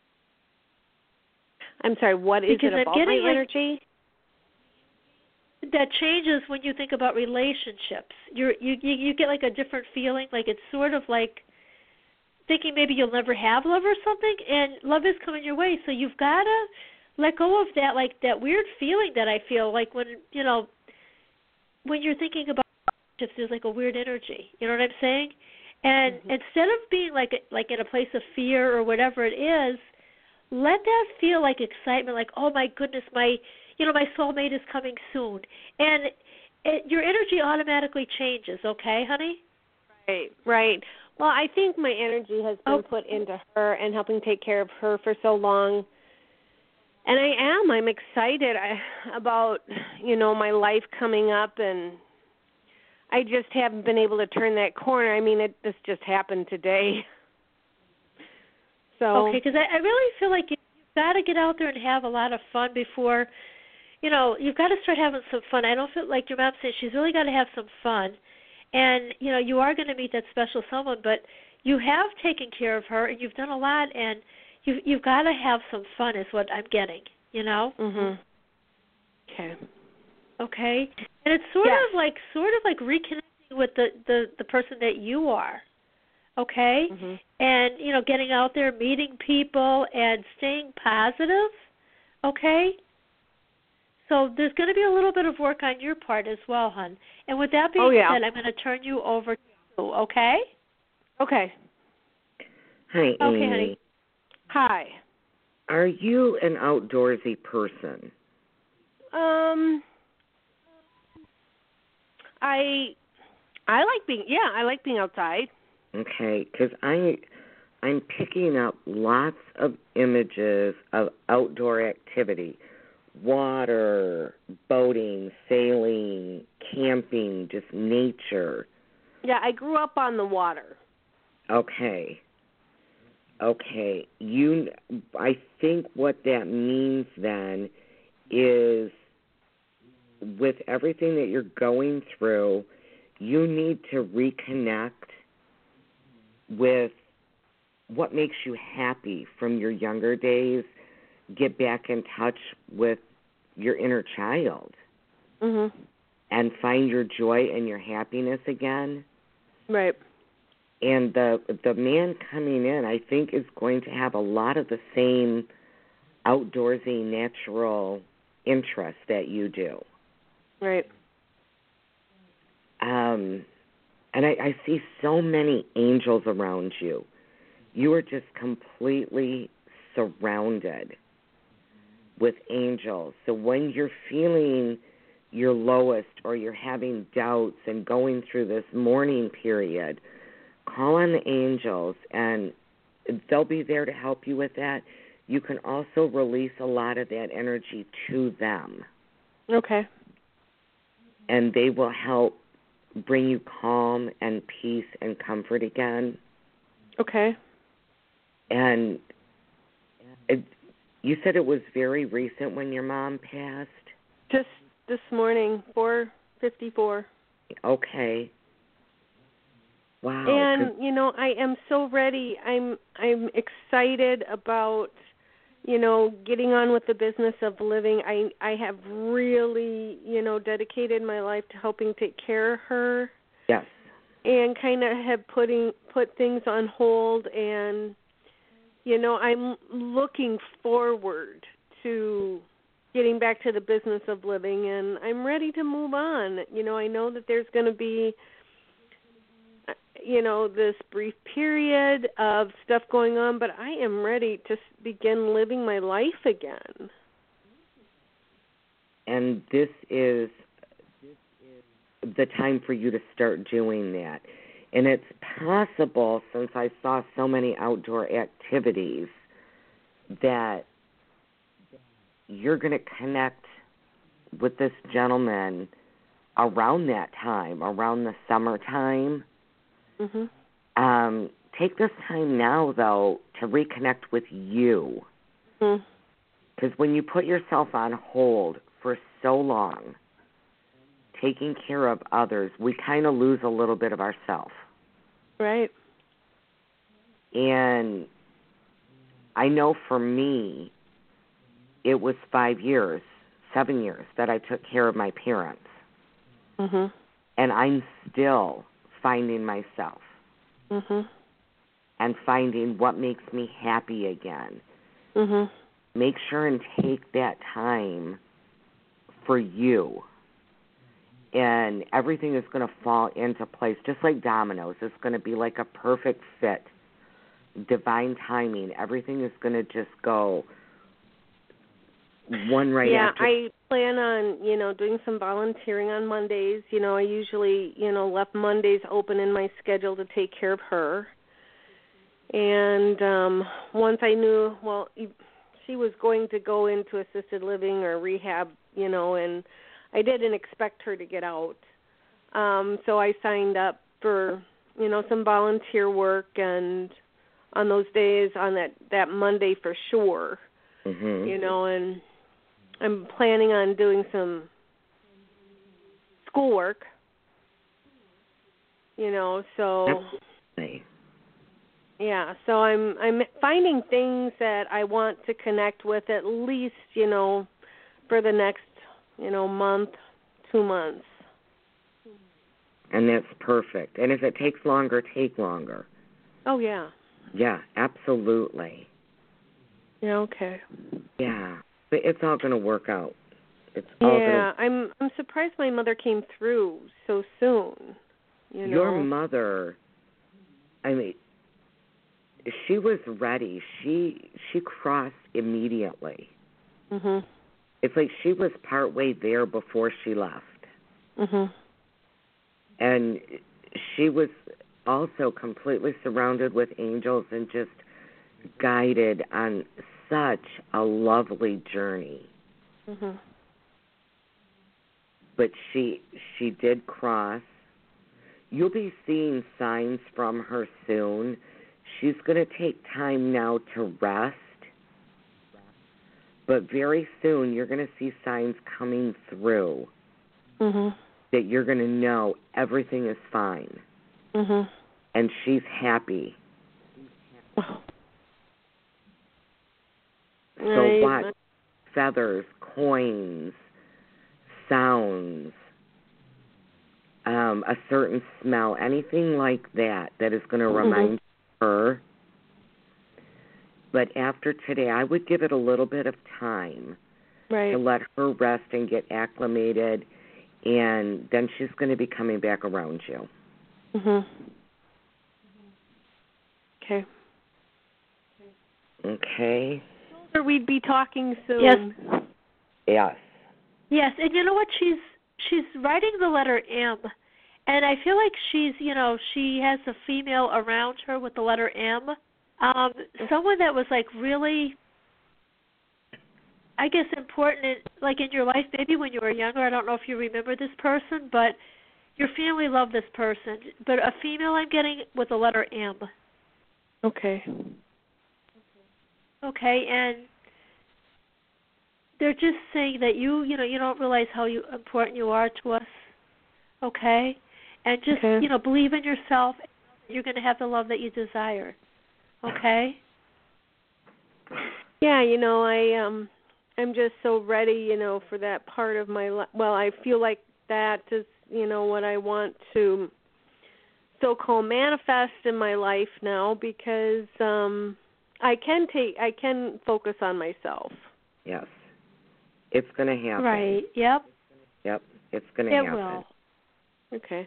I'm sorry. What is Because it I'm about getting my like, energy? that changes when you think about relationships. You're, you you you get like a different feeling, like it's sort of like thinking maybe you'll never have love or something, and love is coming your way. So you've got to let go of that, like that weird feeling that I feel like when, you know, when you're thinking about relationships, there's like a weird energy. You know what I'm saying? And mm-hmm. instead of being like a, like in a place of fear or whatever it is, let that feel like excitement, like, oh my goodness, my, you know, my soulmate is coming soon. And it, your energy automatically changes, okay, honey? Right, right. Well, I think my energy has been oh. put into her and helping take care of her for so long. And I am. I'm excited about, you know, my life coming up, and I just haven't been able to turn that corner. I mean, it this just happened today. So okay, because I, I really feel like you've got to get out there and have a lot of fun before, you know, you've got to start having some fun. I don't feel like your mom said she's really got to have some fun. And, you know, you are going to meet that special someone, but you have taken care of her, and you've done a lot, and you've, you've got to have some fun is what I'm getting, you know? Mhm. Okay. Okay. And it's sort yes. of like sort of like reconnecting with the, the, the person that you are, okay? Mm-hmm. And, you know, getting out there, meeting people, and staying positive, okay? So there's going to be a little bit of work on your part as well, hon. And with that being oh, yeah. said, I'm going to turn you over to you, okay? Okay. Hi, Amy. Okay, honey. Hi. Are you an outdoorsy person? Um, I I like being yeah, I like being outside. Okay, because I I'm picking up lots of images of outdoor activity. Water, boating, sailing, camping, just nature. Yeah, I grew up on the water. Okay. Okay. You I think what that means then is with everything that you're going through, you need to reconnect with what makes you happy from your younger days. Get back in touch with your inner child Mhm. and find your joy and your happiness again. Right. And the the man coming in, I think, is going to have a lot of the same outdoorsy, natural interests that you do. Right. Um, and I, I see so many angels around you. You are just completely surrounded with angels. So when you're feeling your lowest or you're having doubts and going through this mourning period, call on the angels and they'll be there to help you with that. You can also release a lot of that energy to them. Okay. And they will help bring you calm and peace and comfort again. Okay. And it, you said it was very recent when your mom passed? Just this morning, four fifty-four. Okay. Wow. And you know, I am so ready. I'm I'm excited about, you know, getting on with the business of living. I I have really, you know, dedicated my life to helping take care of her. Yes. And kind of have putting put things on hold, and you know, I'm looking forward to getting back to the business of living, and I'm ready to move on. You know, I know that there's going to be, you know, this brief period of stuff going on, but I am ready to begin living my life again. And this is the time for you to start doing that. And it's possible, since I saw so many outdoor activities, that you're going to connect with this gentleman around that time, around the summertime. Mm-hmm. Um, take this time now, though, to reconnect with you. Mm-hmm. Because when you put yourself on hold for so long, taking care of others, we kind of lose a little bit of ourselves. Right. And I know for me, it was five years seven years that I took care of my parents. Mhm. And I'm still finding myself. Mhm. And finding what makes me happy again. Mhm. Make sure and take that time for you. And everything is going to fall into place, just like dominoes. It's going to be like a perfect fit. Divine timing. Everything is going to just go one right yeah, after. I plan on, you know, doing some volunteering on Mondays. You know, I usually, you know, left Mondays open in my schedule to take care of her. And um once I knew, well, she was going to go into assisted living or rehab, you know, and I didn't expect her to get out. Um, so I signed up for, you know, some volunteer work, and on those days, on that, that Monday for sure, mm-hmm. you know, and I'm planning on doing some schoolwork, you know, so... Absolutely. Yeah, so I'm I'm finding things that I want to connect with at least, you know, for the next, you know, month, two months. And that's perfect. And if it takes longer, take longer. Oh, yeah. Yeah, absolutely. Yeah, okay. Yeah, but it's all going to work out. It's all yeah, gonna... I'm I'm surprised my mother came through so soon. You know? Your mother, I mean, she was ready. She she crossed immediately. Mhm. It's like she was partway there before she left. Mhm. And she was also completely surrounded with angels and just guided on such a lovely journey. Mhm. But she she did cross. You'll be seeing signs from her soon. She's going to take time now to rest, but very soon you're going to see signs coming through Mhm. that you're going to know everything is fine. Mhm. And she's happy. Oh. So right. what? Feathers, coins, sounds, um, a certain smell, anything like that that is going to remind mm-hmm. her. But after today, I would give it a little bit of time right. to let her rest and get acclimated, and then she's going to be coming back around you. Mhm. Okay. Okay. Or we'd be talking soon. Yes. Yes. Yes, and you know what? She's she's writing the letter M, and I feel like she's, you know, she has a female around her with the letter M. Um, someone that was like really, I guess, important, in, like in your life, maybe when you were younger. I don't know if you remember this person, but your family loved this person. But a female I'm getting with the letter M. Okay. Okay, and they're just saying that you, you know, you don't realize how you, important you are to us. Okay, and just okay. you know, believe in yourself. You're going to have the love that you desire. Okay. Yeah, you know, I um, I'm just so ready, you know, for that part of my life. Well, I feel like that is, you know, what I want to so-called manifest in my life now, because um, I can take, I can focus on myself. Yes. It's going to happen. Right. Yep. Yep. It's going to happen. It will. Okay.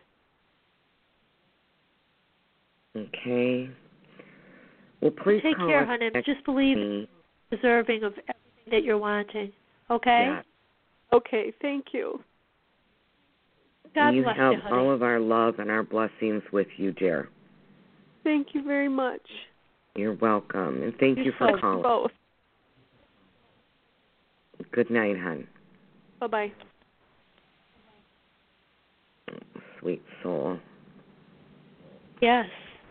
Okay. Well, please take call care, us honey. next Just believe week. deserving of everything that you're wanting. Okay? Yeah. Okay, thank you. God you bless have you, honey. all of our love and our blessings with you, dear. Thank you very much. You're welcome, and thank You're you for so calling. Both. Good night, hon. Bye-bye. Sweet soul. Yes.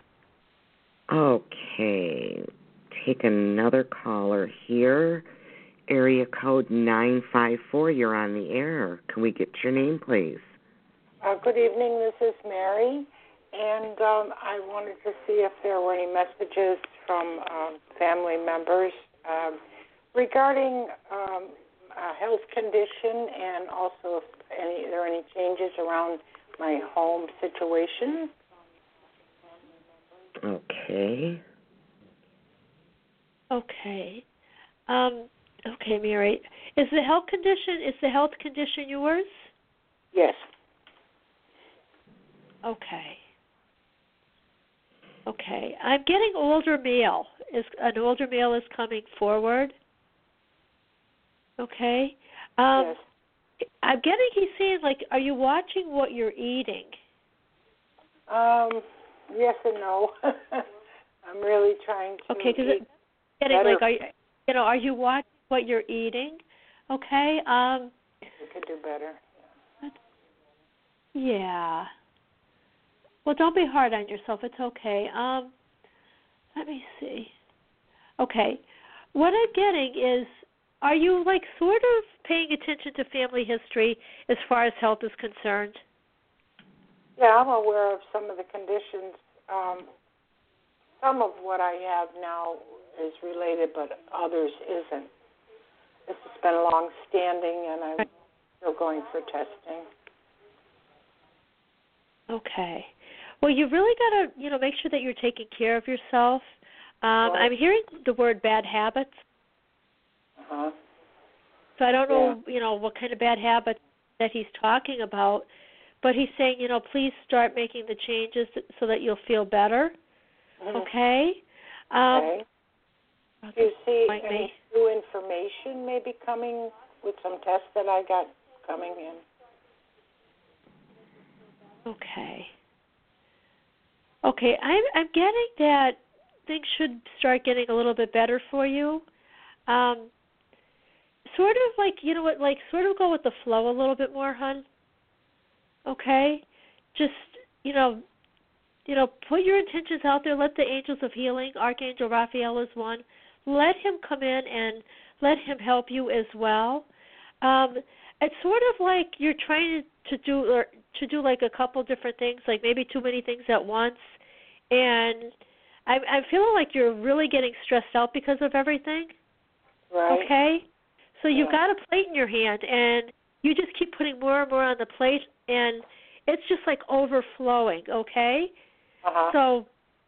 Okay. Take another caller here. Area code nine five four. You're on the air. Can we get your name, please? Uh, good evening. This is Mary, and um, I wanted to see if there were any messages from um, family members um, regarding um, a health condition, and also if any, there are any changes around my home situation. Okay. Okay. Um, okay, Mary. Is the health condition is the health condition yours? Yes. Okay. Okay. I'm getting older male. Is an older male is coming forward. Okay. Um, yes. I'm getting he's saying like, are you watching what you're eating? Um. Yes and no. I'm really trying to. Okay, because it's getting better. like, are you, you know, are you watching what you're eating? Okay. Um. You could do better. Yeah. Well, don't be hard on yourself. It's okay. Um. Let me see. Okay. What I'm getting is, are you like sort of paying attention to family history as far as health is concerned? Yeah, I'm aware of some of the conditions. Um, some of what I have now is related, but others isn't. This has been long-standing, and I'm still going for testing. Okay. Well, you really got to, you know, make sure that you're taking care of yourself. Um, Well, I'm hearing the word bad habits. Uh-huh. So I don't Yeah. know, you know, what kind of bad habits that he's talking about, but he's saying, you know, please start making the changes so that you'll feel better. Mm-hmm. Okay. Um, Okay. Do you see like any me. new information maybe coming with some tests that I got coming in? Okay. Okay, I'm I'm getting that things should start getting a little bit better for you. Um, sort of like, you know what, like sort of go with the flow a little bit more, hon. Okay? Just, you know, you know, put your intentions out there. Let the angels of healing, Archangel Raphael is one. Let him come in and let him help you as well. Um, it's sort of like you're trying to do or to do like a couple different things, like maybe too many things at once. And I'm, I'm feeling like you're really getting stressed out because of everything. Right. Okay? So you've Yeah. got a plate in your hand, and you just keep putting more and more on the plate, and it's just like overflowing, okay? Uh-huh. So,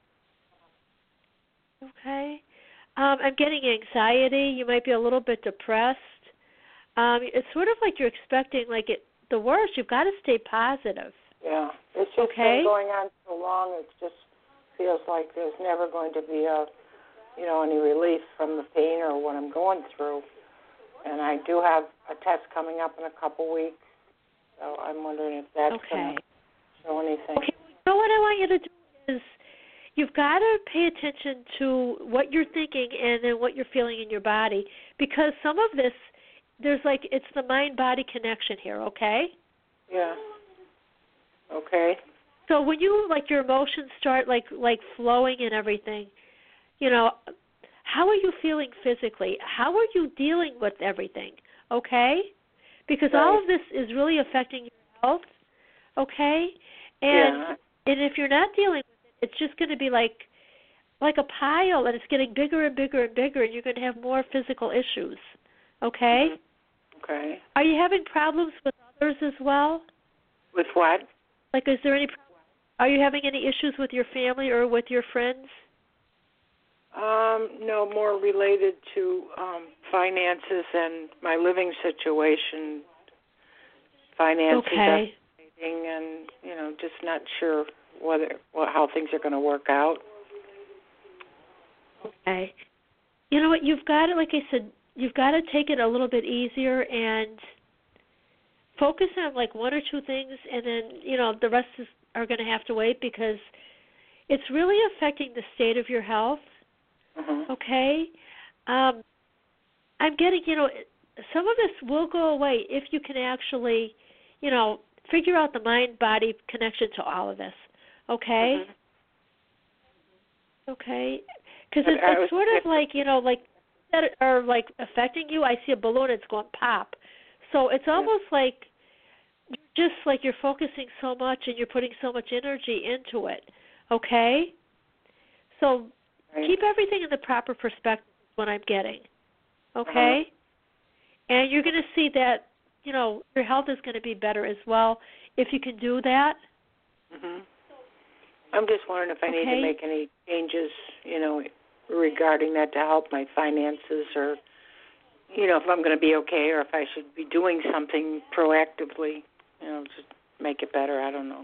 okay. Um, I'm getting anxiety. You might be a little bit depressed. Um, it's sort of like you're expecting like it the worst. You've got to stay positive. Yeah. It's just Okay. been going on so long, it just feels like there's never going to be a, you know, any relief from the pain or what I'm going through. And I do have a test coming up in a couple weeks, so I'm wondering if that's Okay. going to show anything. Okay. You know what I want you to do is you've got to pay attention to what you're thinking and then what you're feeling in your body, because some of this, there's like, it's the mind-body connection here, okay? Yeah. Okay. So when you, like, your emotions start, like, like flowing and everything, you know, how are you feeling physically? How are you dealing with everything, okay? Because Right. all of this is really affecting your health, okay? And Yeah. and if you're not dealing with it, it's just going to be like like a pile, and it's getting bigger and bigger and bigger, and you're going to have more physical issues, okay? Mm-hmm. Okay. Are you having problems with others as well? With what? Like, is there any? Are you having any issues with your family or with your friends? Um, no, more related to um, finances and my living situation. Finances, Okay. estimating, and you know, just not sure whether well, how things are going to work out. Okay. You know what? You've got to, like I said, you've got to take it a little bit easier and focus on like one or two things, and then you know the rest is, are going to have to wait because it's really affecting the state of your health. Mm-hmm. Okay. Um, I'm getting, you know, some of this will go away if you can actually, you know, figure out the mind-body connection to all of this. Okay. Mm-hmm. Okay. Because But it's, I it's was- sort of like, you know, like that are like affecting you. I see a balloon, it's going pop. So it's almost like just like you're focusing so much and you're putting so much energy into it. Okay. So Right. keep everything in the proper perspective is what I'm getting. Okay? Uh-huh. and you're going to see that, you know, your health is going to be better as well if you can do that. Mhm. I'm just wondering if I okay. need to make any changes, you know, regarding that to help my finances, or, you know, if I'm going to be okay, or if I should be doing something proactively, you know, to make it better. I don't know.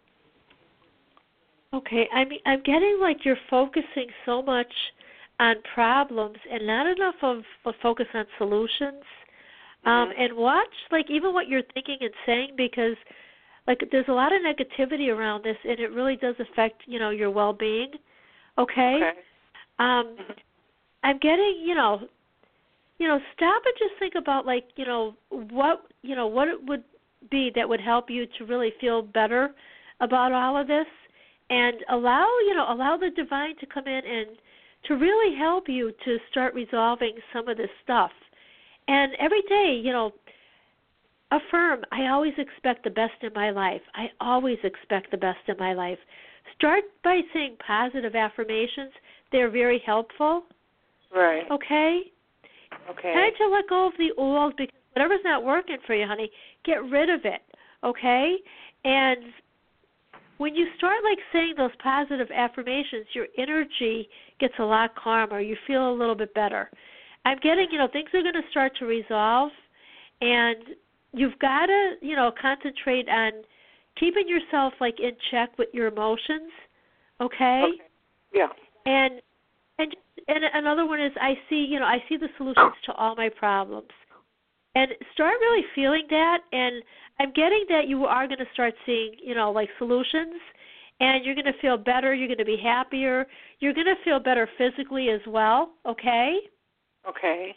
Okay, I mean, I'm getting like you're focusing so much on problems and not enough of a focus on solutions. Um, Mm-hmm. and watch, like, even what you're thinking and saying, because, like, there's a lot of negativity around this, and it really does affect, you know, your well-being. Okay. Okay. Um, Mm-hmm. I'm getting, you know, you know, stop and just think about, like, you know, what, you know, what it would be that would help you to really feel better about all of this, and allow, you know, allow the divine to come in and to really help you to start resolving some of this stuff. And every day, you know, affirm, I always expect the best in my life. I always expect the best in my life. Start by saying positive affirmations. They're very helpful. Right. Okay? Okay. Time to let go of the old, because whatever's not working for you, honey, get rid of it. Okay? And when you start, like, saying those positive affirmations, your energy gets a lot calmer. You feel a little bit better. I'm getting, you know, things are going to start to resolve, and you've got to, you know, concentrate on keeping yourself, like, in check with your emotions, okay? Okay. Yeah. And and and another one is I see, you know, I see the solutions to all my problems. And start really feeling that, and I'm getting that you are going to start seeing, you know, like, solutions, and you're going to feel better, you're going to be happier, you're going to feel better physically as well, okay? Okay.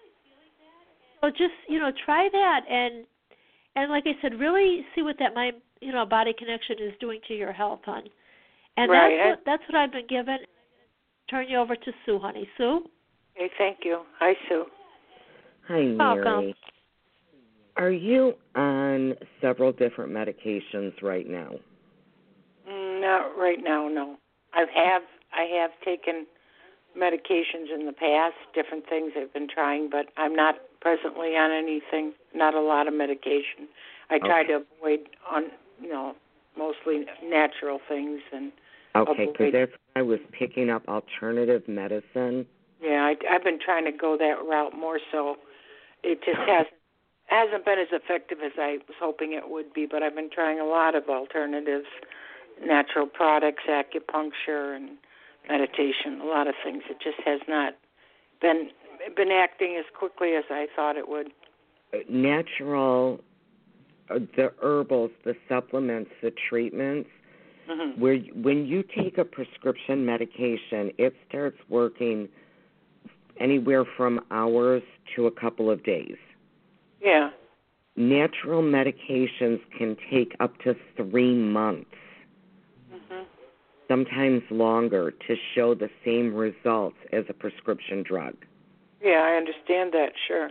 So just, you know, try that, and and like I said, really see what that mind, you know, body connection is doing to your health, hon. And Right. that's what that's what I've been given. Turn you over to Sue, honey. Sue? Okay, thank you. Hi, Sue. Hi, Mary. Welcome. Are you on several different medications right now? Mm, not right now, no. I have I have taken medications in the past, different things I've been trying, but I'm not presently on anything, not a lot of medication. I Okay. try to avoid, on you know, mostly natural things. and Okay, because avoid, that's I was picking up alternative medicine. Yeah, I, I've been trying to go that route more so. It just hasn't, hasn't been as effective as I was hoping it would be, but I've been trying a lot of alternatives, natural products, acupuncture, and meditation, a lot of things. It just has not been been acting as quickly as I thought it would. Natural, uh, the herbals, the supplements, the treatments, Mm-hmm. where when you take a prescription medication, it starts working anywhere from hours to a couple of days. Yeah. Natural medications can take up to three months, Mm-hmm. sometimes longer, to show the same results as a prescription drug. Yeah, I understand that, sure.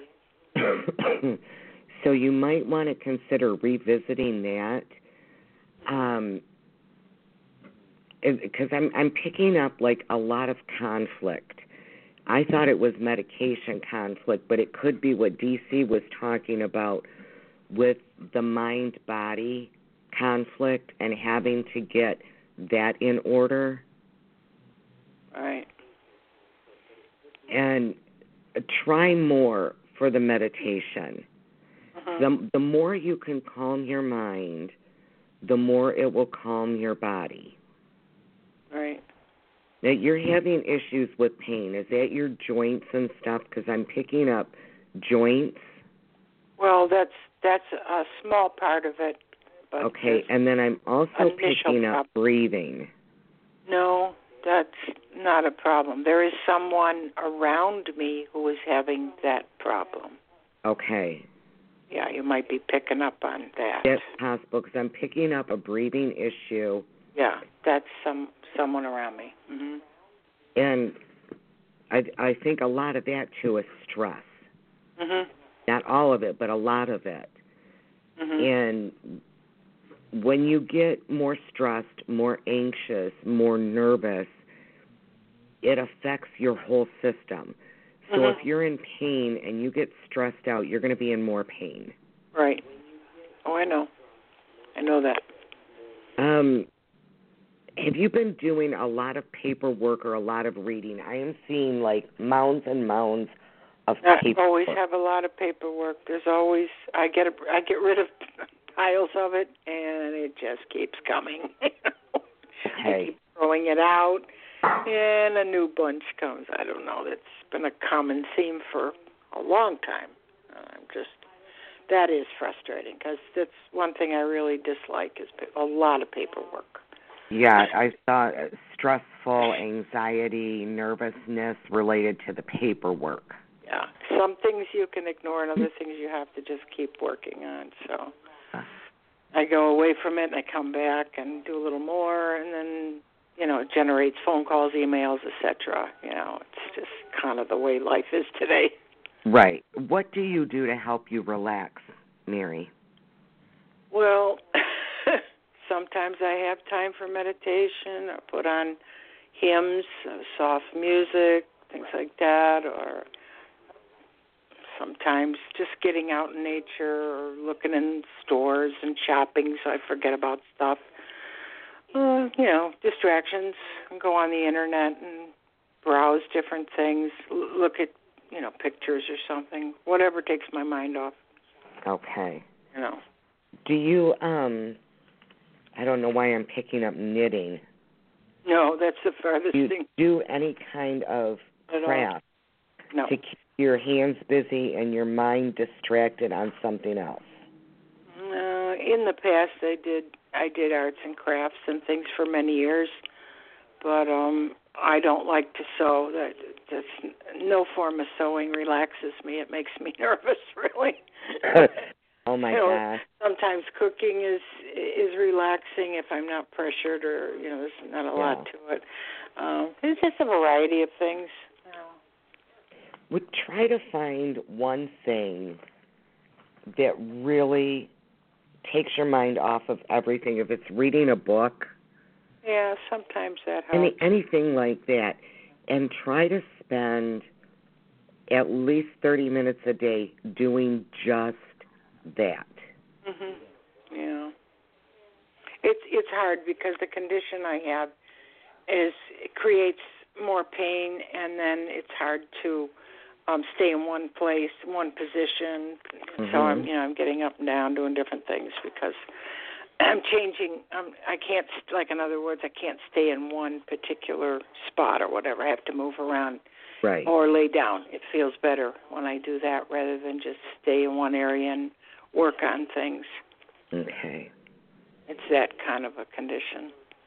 So you might want to consider revisiting that. Um, because I'm I'm picking up, like, a lot of conflict. I thought it was medication conflict, but it could be what D C was talking about with the mind-body conflict and having to get that in order. Right. And try more for the meditation. Mm-hmm. The, the more you can calm your mind, the more it will calm your body. Right. Now, you're having issues with pain. Is that your joints and stuff? Because I'm picking up joints. Well, that's that's a small part of it. But Okay, and then I'm also picking up problem. breathing. No, that's not a problem. There is someone around me who is having that problem. Okay. Yeah, you might be picking up on that. That's possible because I'm picking up a breathing issue. Yeah, that's some someone around me. Mm-hmm. And I, I think a lot of that, too, is stress. Mm-hmm. Not all of it, but a lot of it. Mm-hmm. And when you get more stressed, more anxious, more nervous, it affects your whole system. So Mm-hmm. if you're in pain and you get stressed out, you're going to be in more pain. Right. Oh, I know. I know that. Um, have you been doing a lot of paperwork or a lot of reading? I am seeing like mounds and mounds of I paperwork. always have a lot of paperwork. There's always I get a, I get rid of piles of it, and it just keeps coming. Okay. I keep throwing it out, and a new bunch comes. I don't know. That's been a common theme for a long time. I'm just that is frustrating because that's one thing I really dislike is a lot of paperwork. Yeah, I saw stressful, anxiety, nervousness related to the paperwork. Yeah, some things you can ignore and other things you have to just keep working on. So I go away from it and I come back and do a little more, and then, you know, it generates phone calls, emails, et cetera. You know, it's just kind of the way life is today. Right. What do you do to help you relax, Mary? Well, sometimes I have time for meditation or put on hymns, uh, soft music, things like that, or sometimes just getting out in nature or looking in stores and shopping so I forget about stuff. Uh, you know, distractions. Go on the internet and browse different things, L- look at, you know, pictures or something, whatever takes my mind off. Okay. You know. Do you, um, I don't know why I'm picking up knitting. No, that's the farthest Do you thing. do any kind of craft no. to keep your hands busy and your mind distracted on something else? Uh, in the past, I did I did arts and crafts and things for many years, but um, I don't like to sew. That that's no form of sewing relaxes me. It makes me nervous, really. Oh my you know, gosh! Sometimes cooking is is relaxing if I'm not pressured, or you know, there's not a yeah. lot to it. Um, it's just a variety of things. You know. Would try to find one thing that really takes your mind off of everything. If it's reading a book, yeah, sometimes that helps. any anything like that, and try to spend at least thirty minutes a day doing just that. Mhm. Yeah. It's it's hard because the condition I have is it creates more pain, and then it's hard to um stay in one place, one position. Mm-hmm. So I'm you know I'm getting up and down doing different things because I'm changing. Um, I can't like in other words I can't stay in one particular spot or whatever. I have to move around. Right. Or lay down. It feels better when I do that rather than just stay in one area and work on things. Okay. It's that kind of a condition.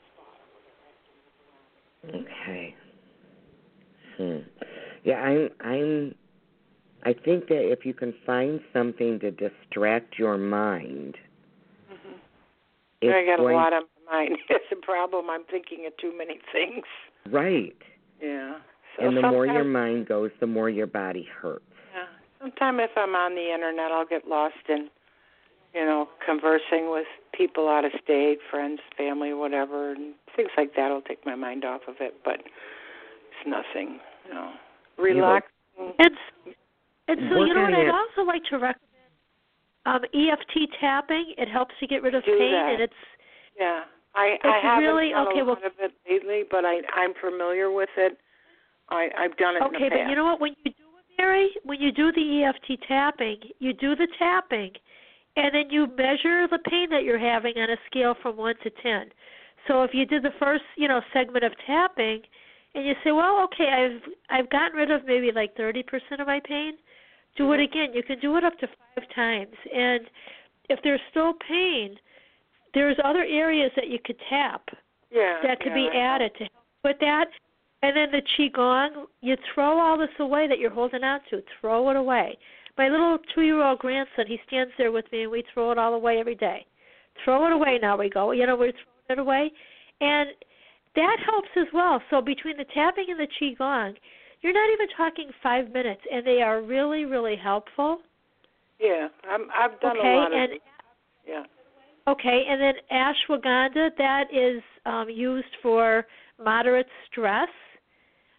Okay. Hmm. Yeah, I'm. I'm. I think that if you can find something to distract your mind, Mm-hmm. it's I got going, a lot on my mind. It's a problem. I'm thinking of too many things. Right. Yeah. So And the more your sometimes- mind goes, the more your body hurts. Yeah. Sometimes if I'm on the internet, I'll get lost in, you know, conversing with people out of state, friends, family, whatever, and things like that will take my mind off of it. But it's nothing, you know, relaxing. And, and so, Work you know on what, I'd it. also like to recommend um, E F T tapping. It helps to get rid of Do pain, that. and it's Yeah. I, It's I haven't really- done okay, a well- lot of it lately, but I, I'm familiar with it. I, I've done it in the okay. past. But you know what? When you do it, Mary, when you do the E F T tapping, you do the tapping, and then you measure the pain that you're having on a scale from one to ten. So if you did the first, you know, segment of tapping, and you say, well, okay, I've I've gotten rid of maybe like thirty percent of my pain. Do it again. You can do it up to five times, and if there's still pain, there's other areas that you could tap yeah, that could yeah, be I know. added to help with that. And then the Qigong, you throw all this away that you're holding on to. Throw it away. My little two-year-old grandson, he stands there with me, and we throw it all away every day. Throw it away, now we go. You know, we're throwing it away. And that helps as well. So between the tapping and the Qigong, you're not even talking five minutes, and they are really, really helpful. Yeah, I'm, I've done okay, a lot of and it. Yeah. Okay, and then ashwagandha, that is um, used for moderate stress.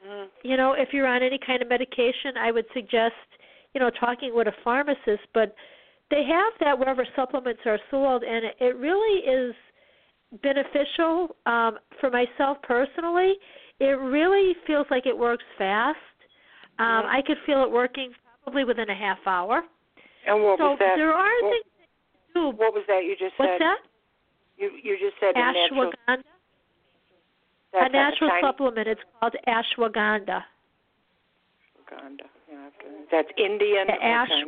Mm. You know, if you're on any kind of medication, I would suggest, you know, talking with a pharmacist. But they have that wherever supplements are sold, and it, it really is beneficial. Um, for myself personally, it really feels like it works fast. Um, mm-hmm. I could feel it working probably within a half hour. And what so was that? there are what, things that you do. What was that you just What's said? that? You you just said ashwagandha. A natural, a natural a supplement. It's called ashwagandha. Ashwagandha. Yeah, that's Indian. Yeah, ash-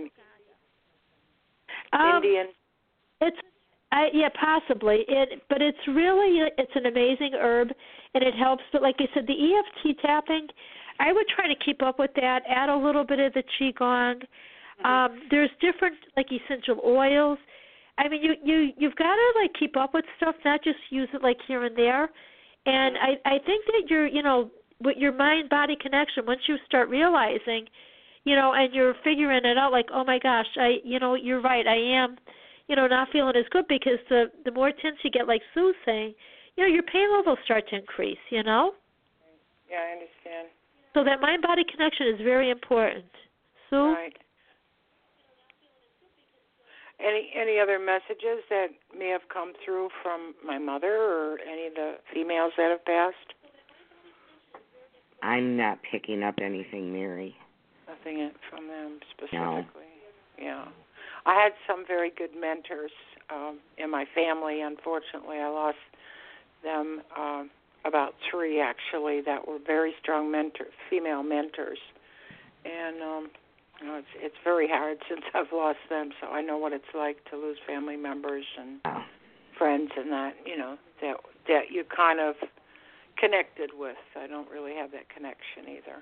um, Indian. It's I, yeah, possibly. It, but it's really it's an amazing herb, and it helps. But like I said, the E F T tapping, I would try to keep up with that. Add a little bit of the qigong. Mm-hmm. Um, there's different like essential oils. I mean, you you you've got to like keep up with stuff, not just use it like here and there. And mm-hmm. I I think that you're you know with your mind body connection, once you start realizing, you know, and you're figuring it out, like, oh my gosh, I you know you're right, I am, you know, not feeling as good, because the the more tense you get, like Sue's saying, you know, your pain levels start to increase. You know. Yeah, I understand. So that mind body connection is very important. Sue. Right. Any any other messages that may have come through from my mother or any of the females that have passed? I'm not picking up anything, Mary. Nothing from them specifically. No. Yeah. I had some very good mentors um, in my family. Unfortunately, I lost them, um, about three actually, that were very strong mentor, female mentors. And um You know, it's it's very hard since I've lost them, so I know what it's like to lose family members and oh. friends and that, you know, that that you kind of connected with. I don't really have that connection either.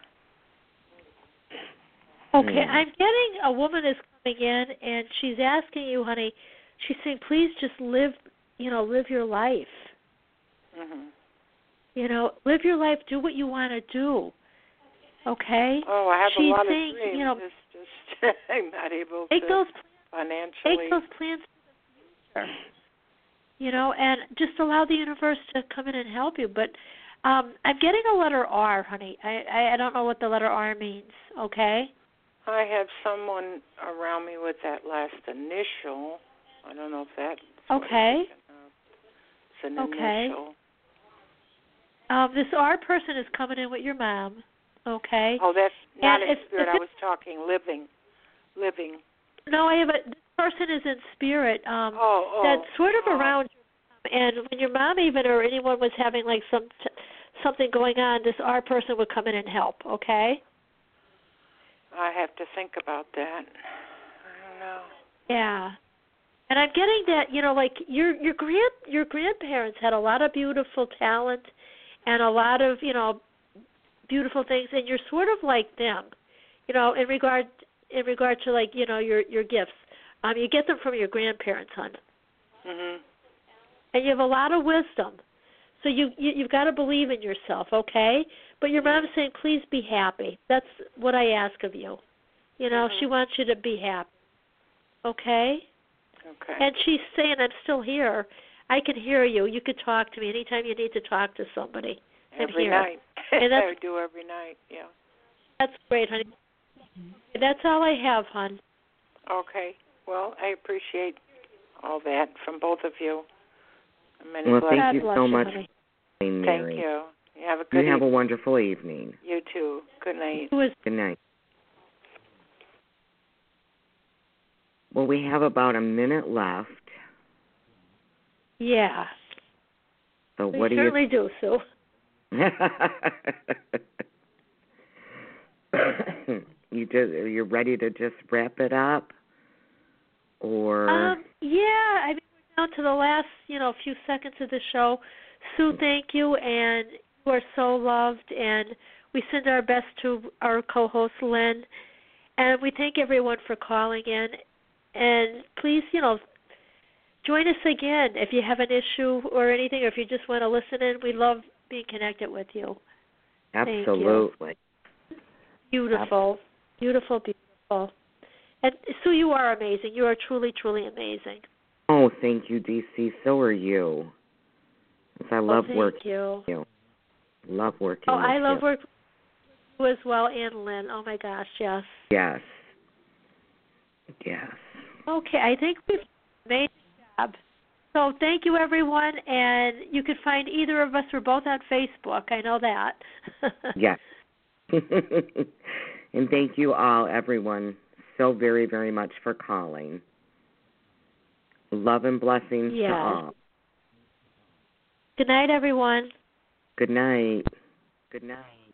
Okay, mm. I'm getting a woman is coming in, and she's asking you, honey, she's saying, please just live, you know, live your life. Mm-hmm. You know, live your life, do what you want to do. Okay? Oh, I have she's a lot saying, of dreams. You know, just, just I'm not able make to those, financially. Make those plans for the future. You know, and just allow the universe to come in and help you. But um, I'm getting a letter R, honey. I, I I don't know what the letter R means. Okay. I have someone around me with that last initial. I don't know if that's okay. It's an okay. initial. Um, this R person is coming in with your mom. Okay. Oh, that's not and in if, spirit. if I was talking living, living. No, I have a. This person is in spirit. Um, oh, oh, that's sort of oh. around. And when your mom even or anyone was having like some something going on, this R person would come in and help. Okay. I have to think about that. I don't know. Yeah. And I'm getting that, you know, like your your grand your grandparents had a lot of beautiful talent and a lot of, you know, beautiful things, and you're sort of like them, you know, in regard in regard to like, you know, your your gifts. Um, you get them from your grandparents, hon. Mhm. And you have a lot of wisdom, so you, you you've got to believe in yourself, okay? But your mom's saying, please be happy. That's what I ask of you. You know, mm-hmm. she wants you to be happy, okay? Okay. And she's saying, I'm still here. I can hear you. You could talk to me anytime you need to talk to somebody. I'm every here. night. And that's, I do every night, yeah. That's great, honey. That's all I have, hon. Okay. Well, I appreciate all that from both of you. Many well, blessings. thank you so you, much, honey. Mary. Thank you. You have a good You have evening. a wonderful evening. You too. Good night. Good night. Well, we have about a minute left. Yeah. So we what do certainly you... do, Sue. you just you're ready to just wrap it up, or um, yeah, I mean we're down to the last you know few seconds of the show. Sue, thank you, and you are so loved, and we send our best to our co-host Lynn, and we thank everyone for calling in, and please you know join us again if you have an issue or anything, or if you just want to listen in. We love being connected with you. Absolutely. Beautiful, beautiful, beautiful. And Sue, you are amazing. You are truly, truly amazing. Oh, thank you, D C. So are you. I love oh, thank working you. with you. Love working oh, with I love you. working you as well, and Lynn. Oh my gosh, yes. Yes. Yes. Okay, I think we've made a job. So thank you, everyone, and you can find either of us. We're both on Facebook. I know that. Yes. And thank you all, everyone, so very, very much for calling. Love and blessings yes. to all. Good night, everyone. Good night. Good night.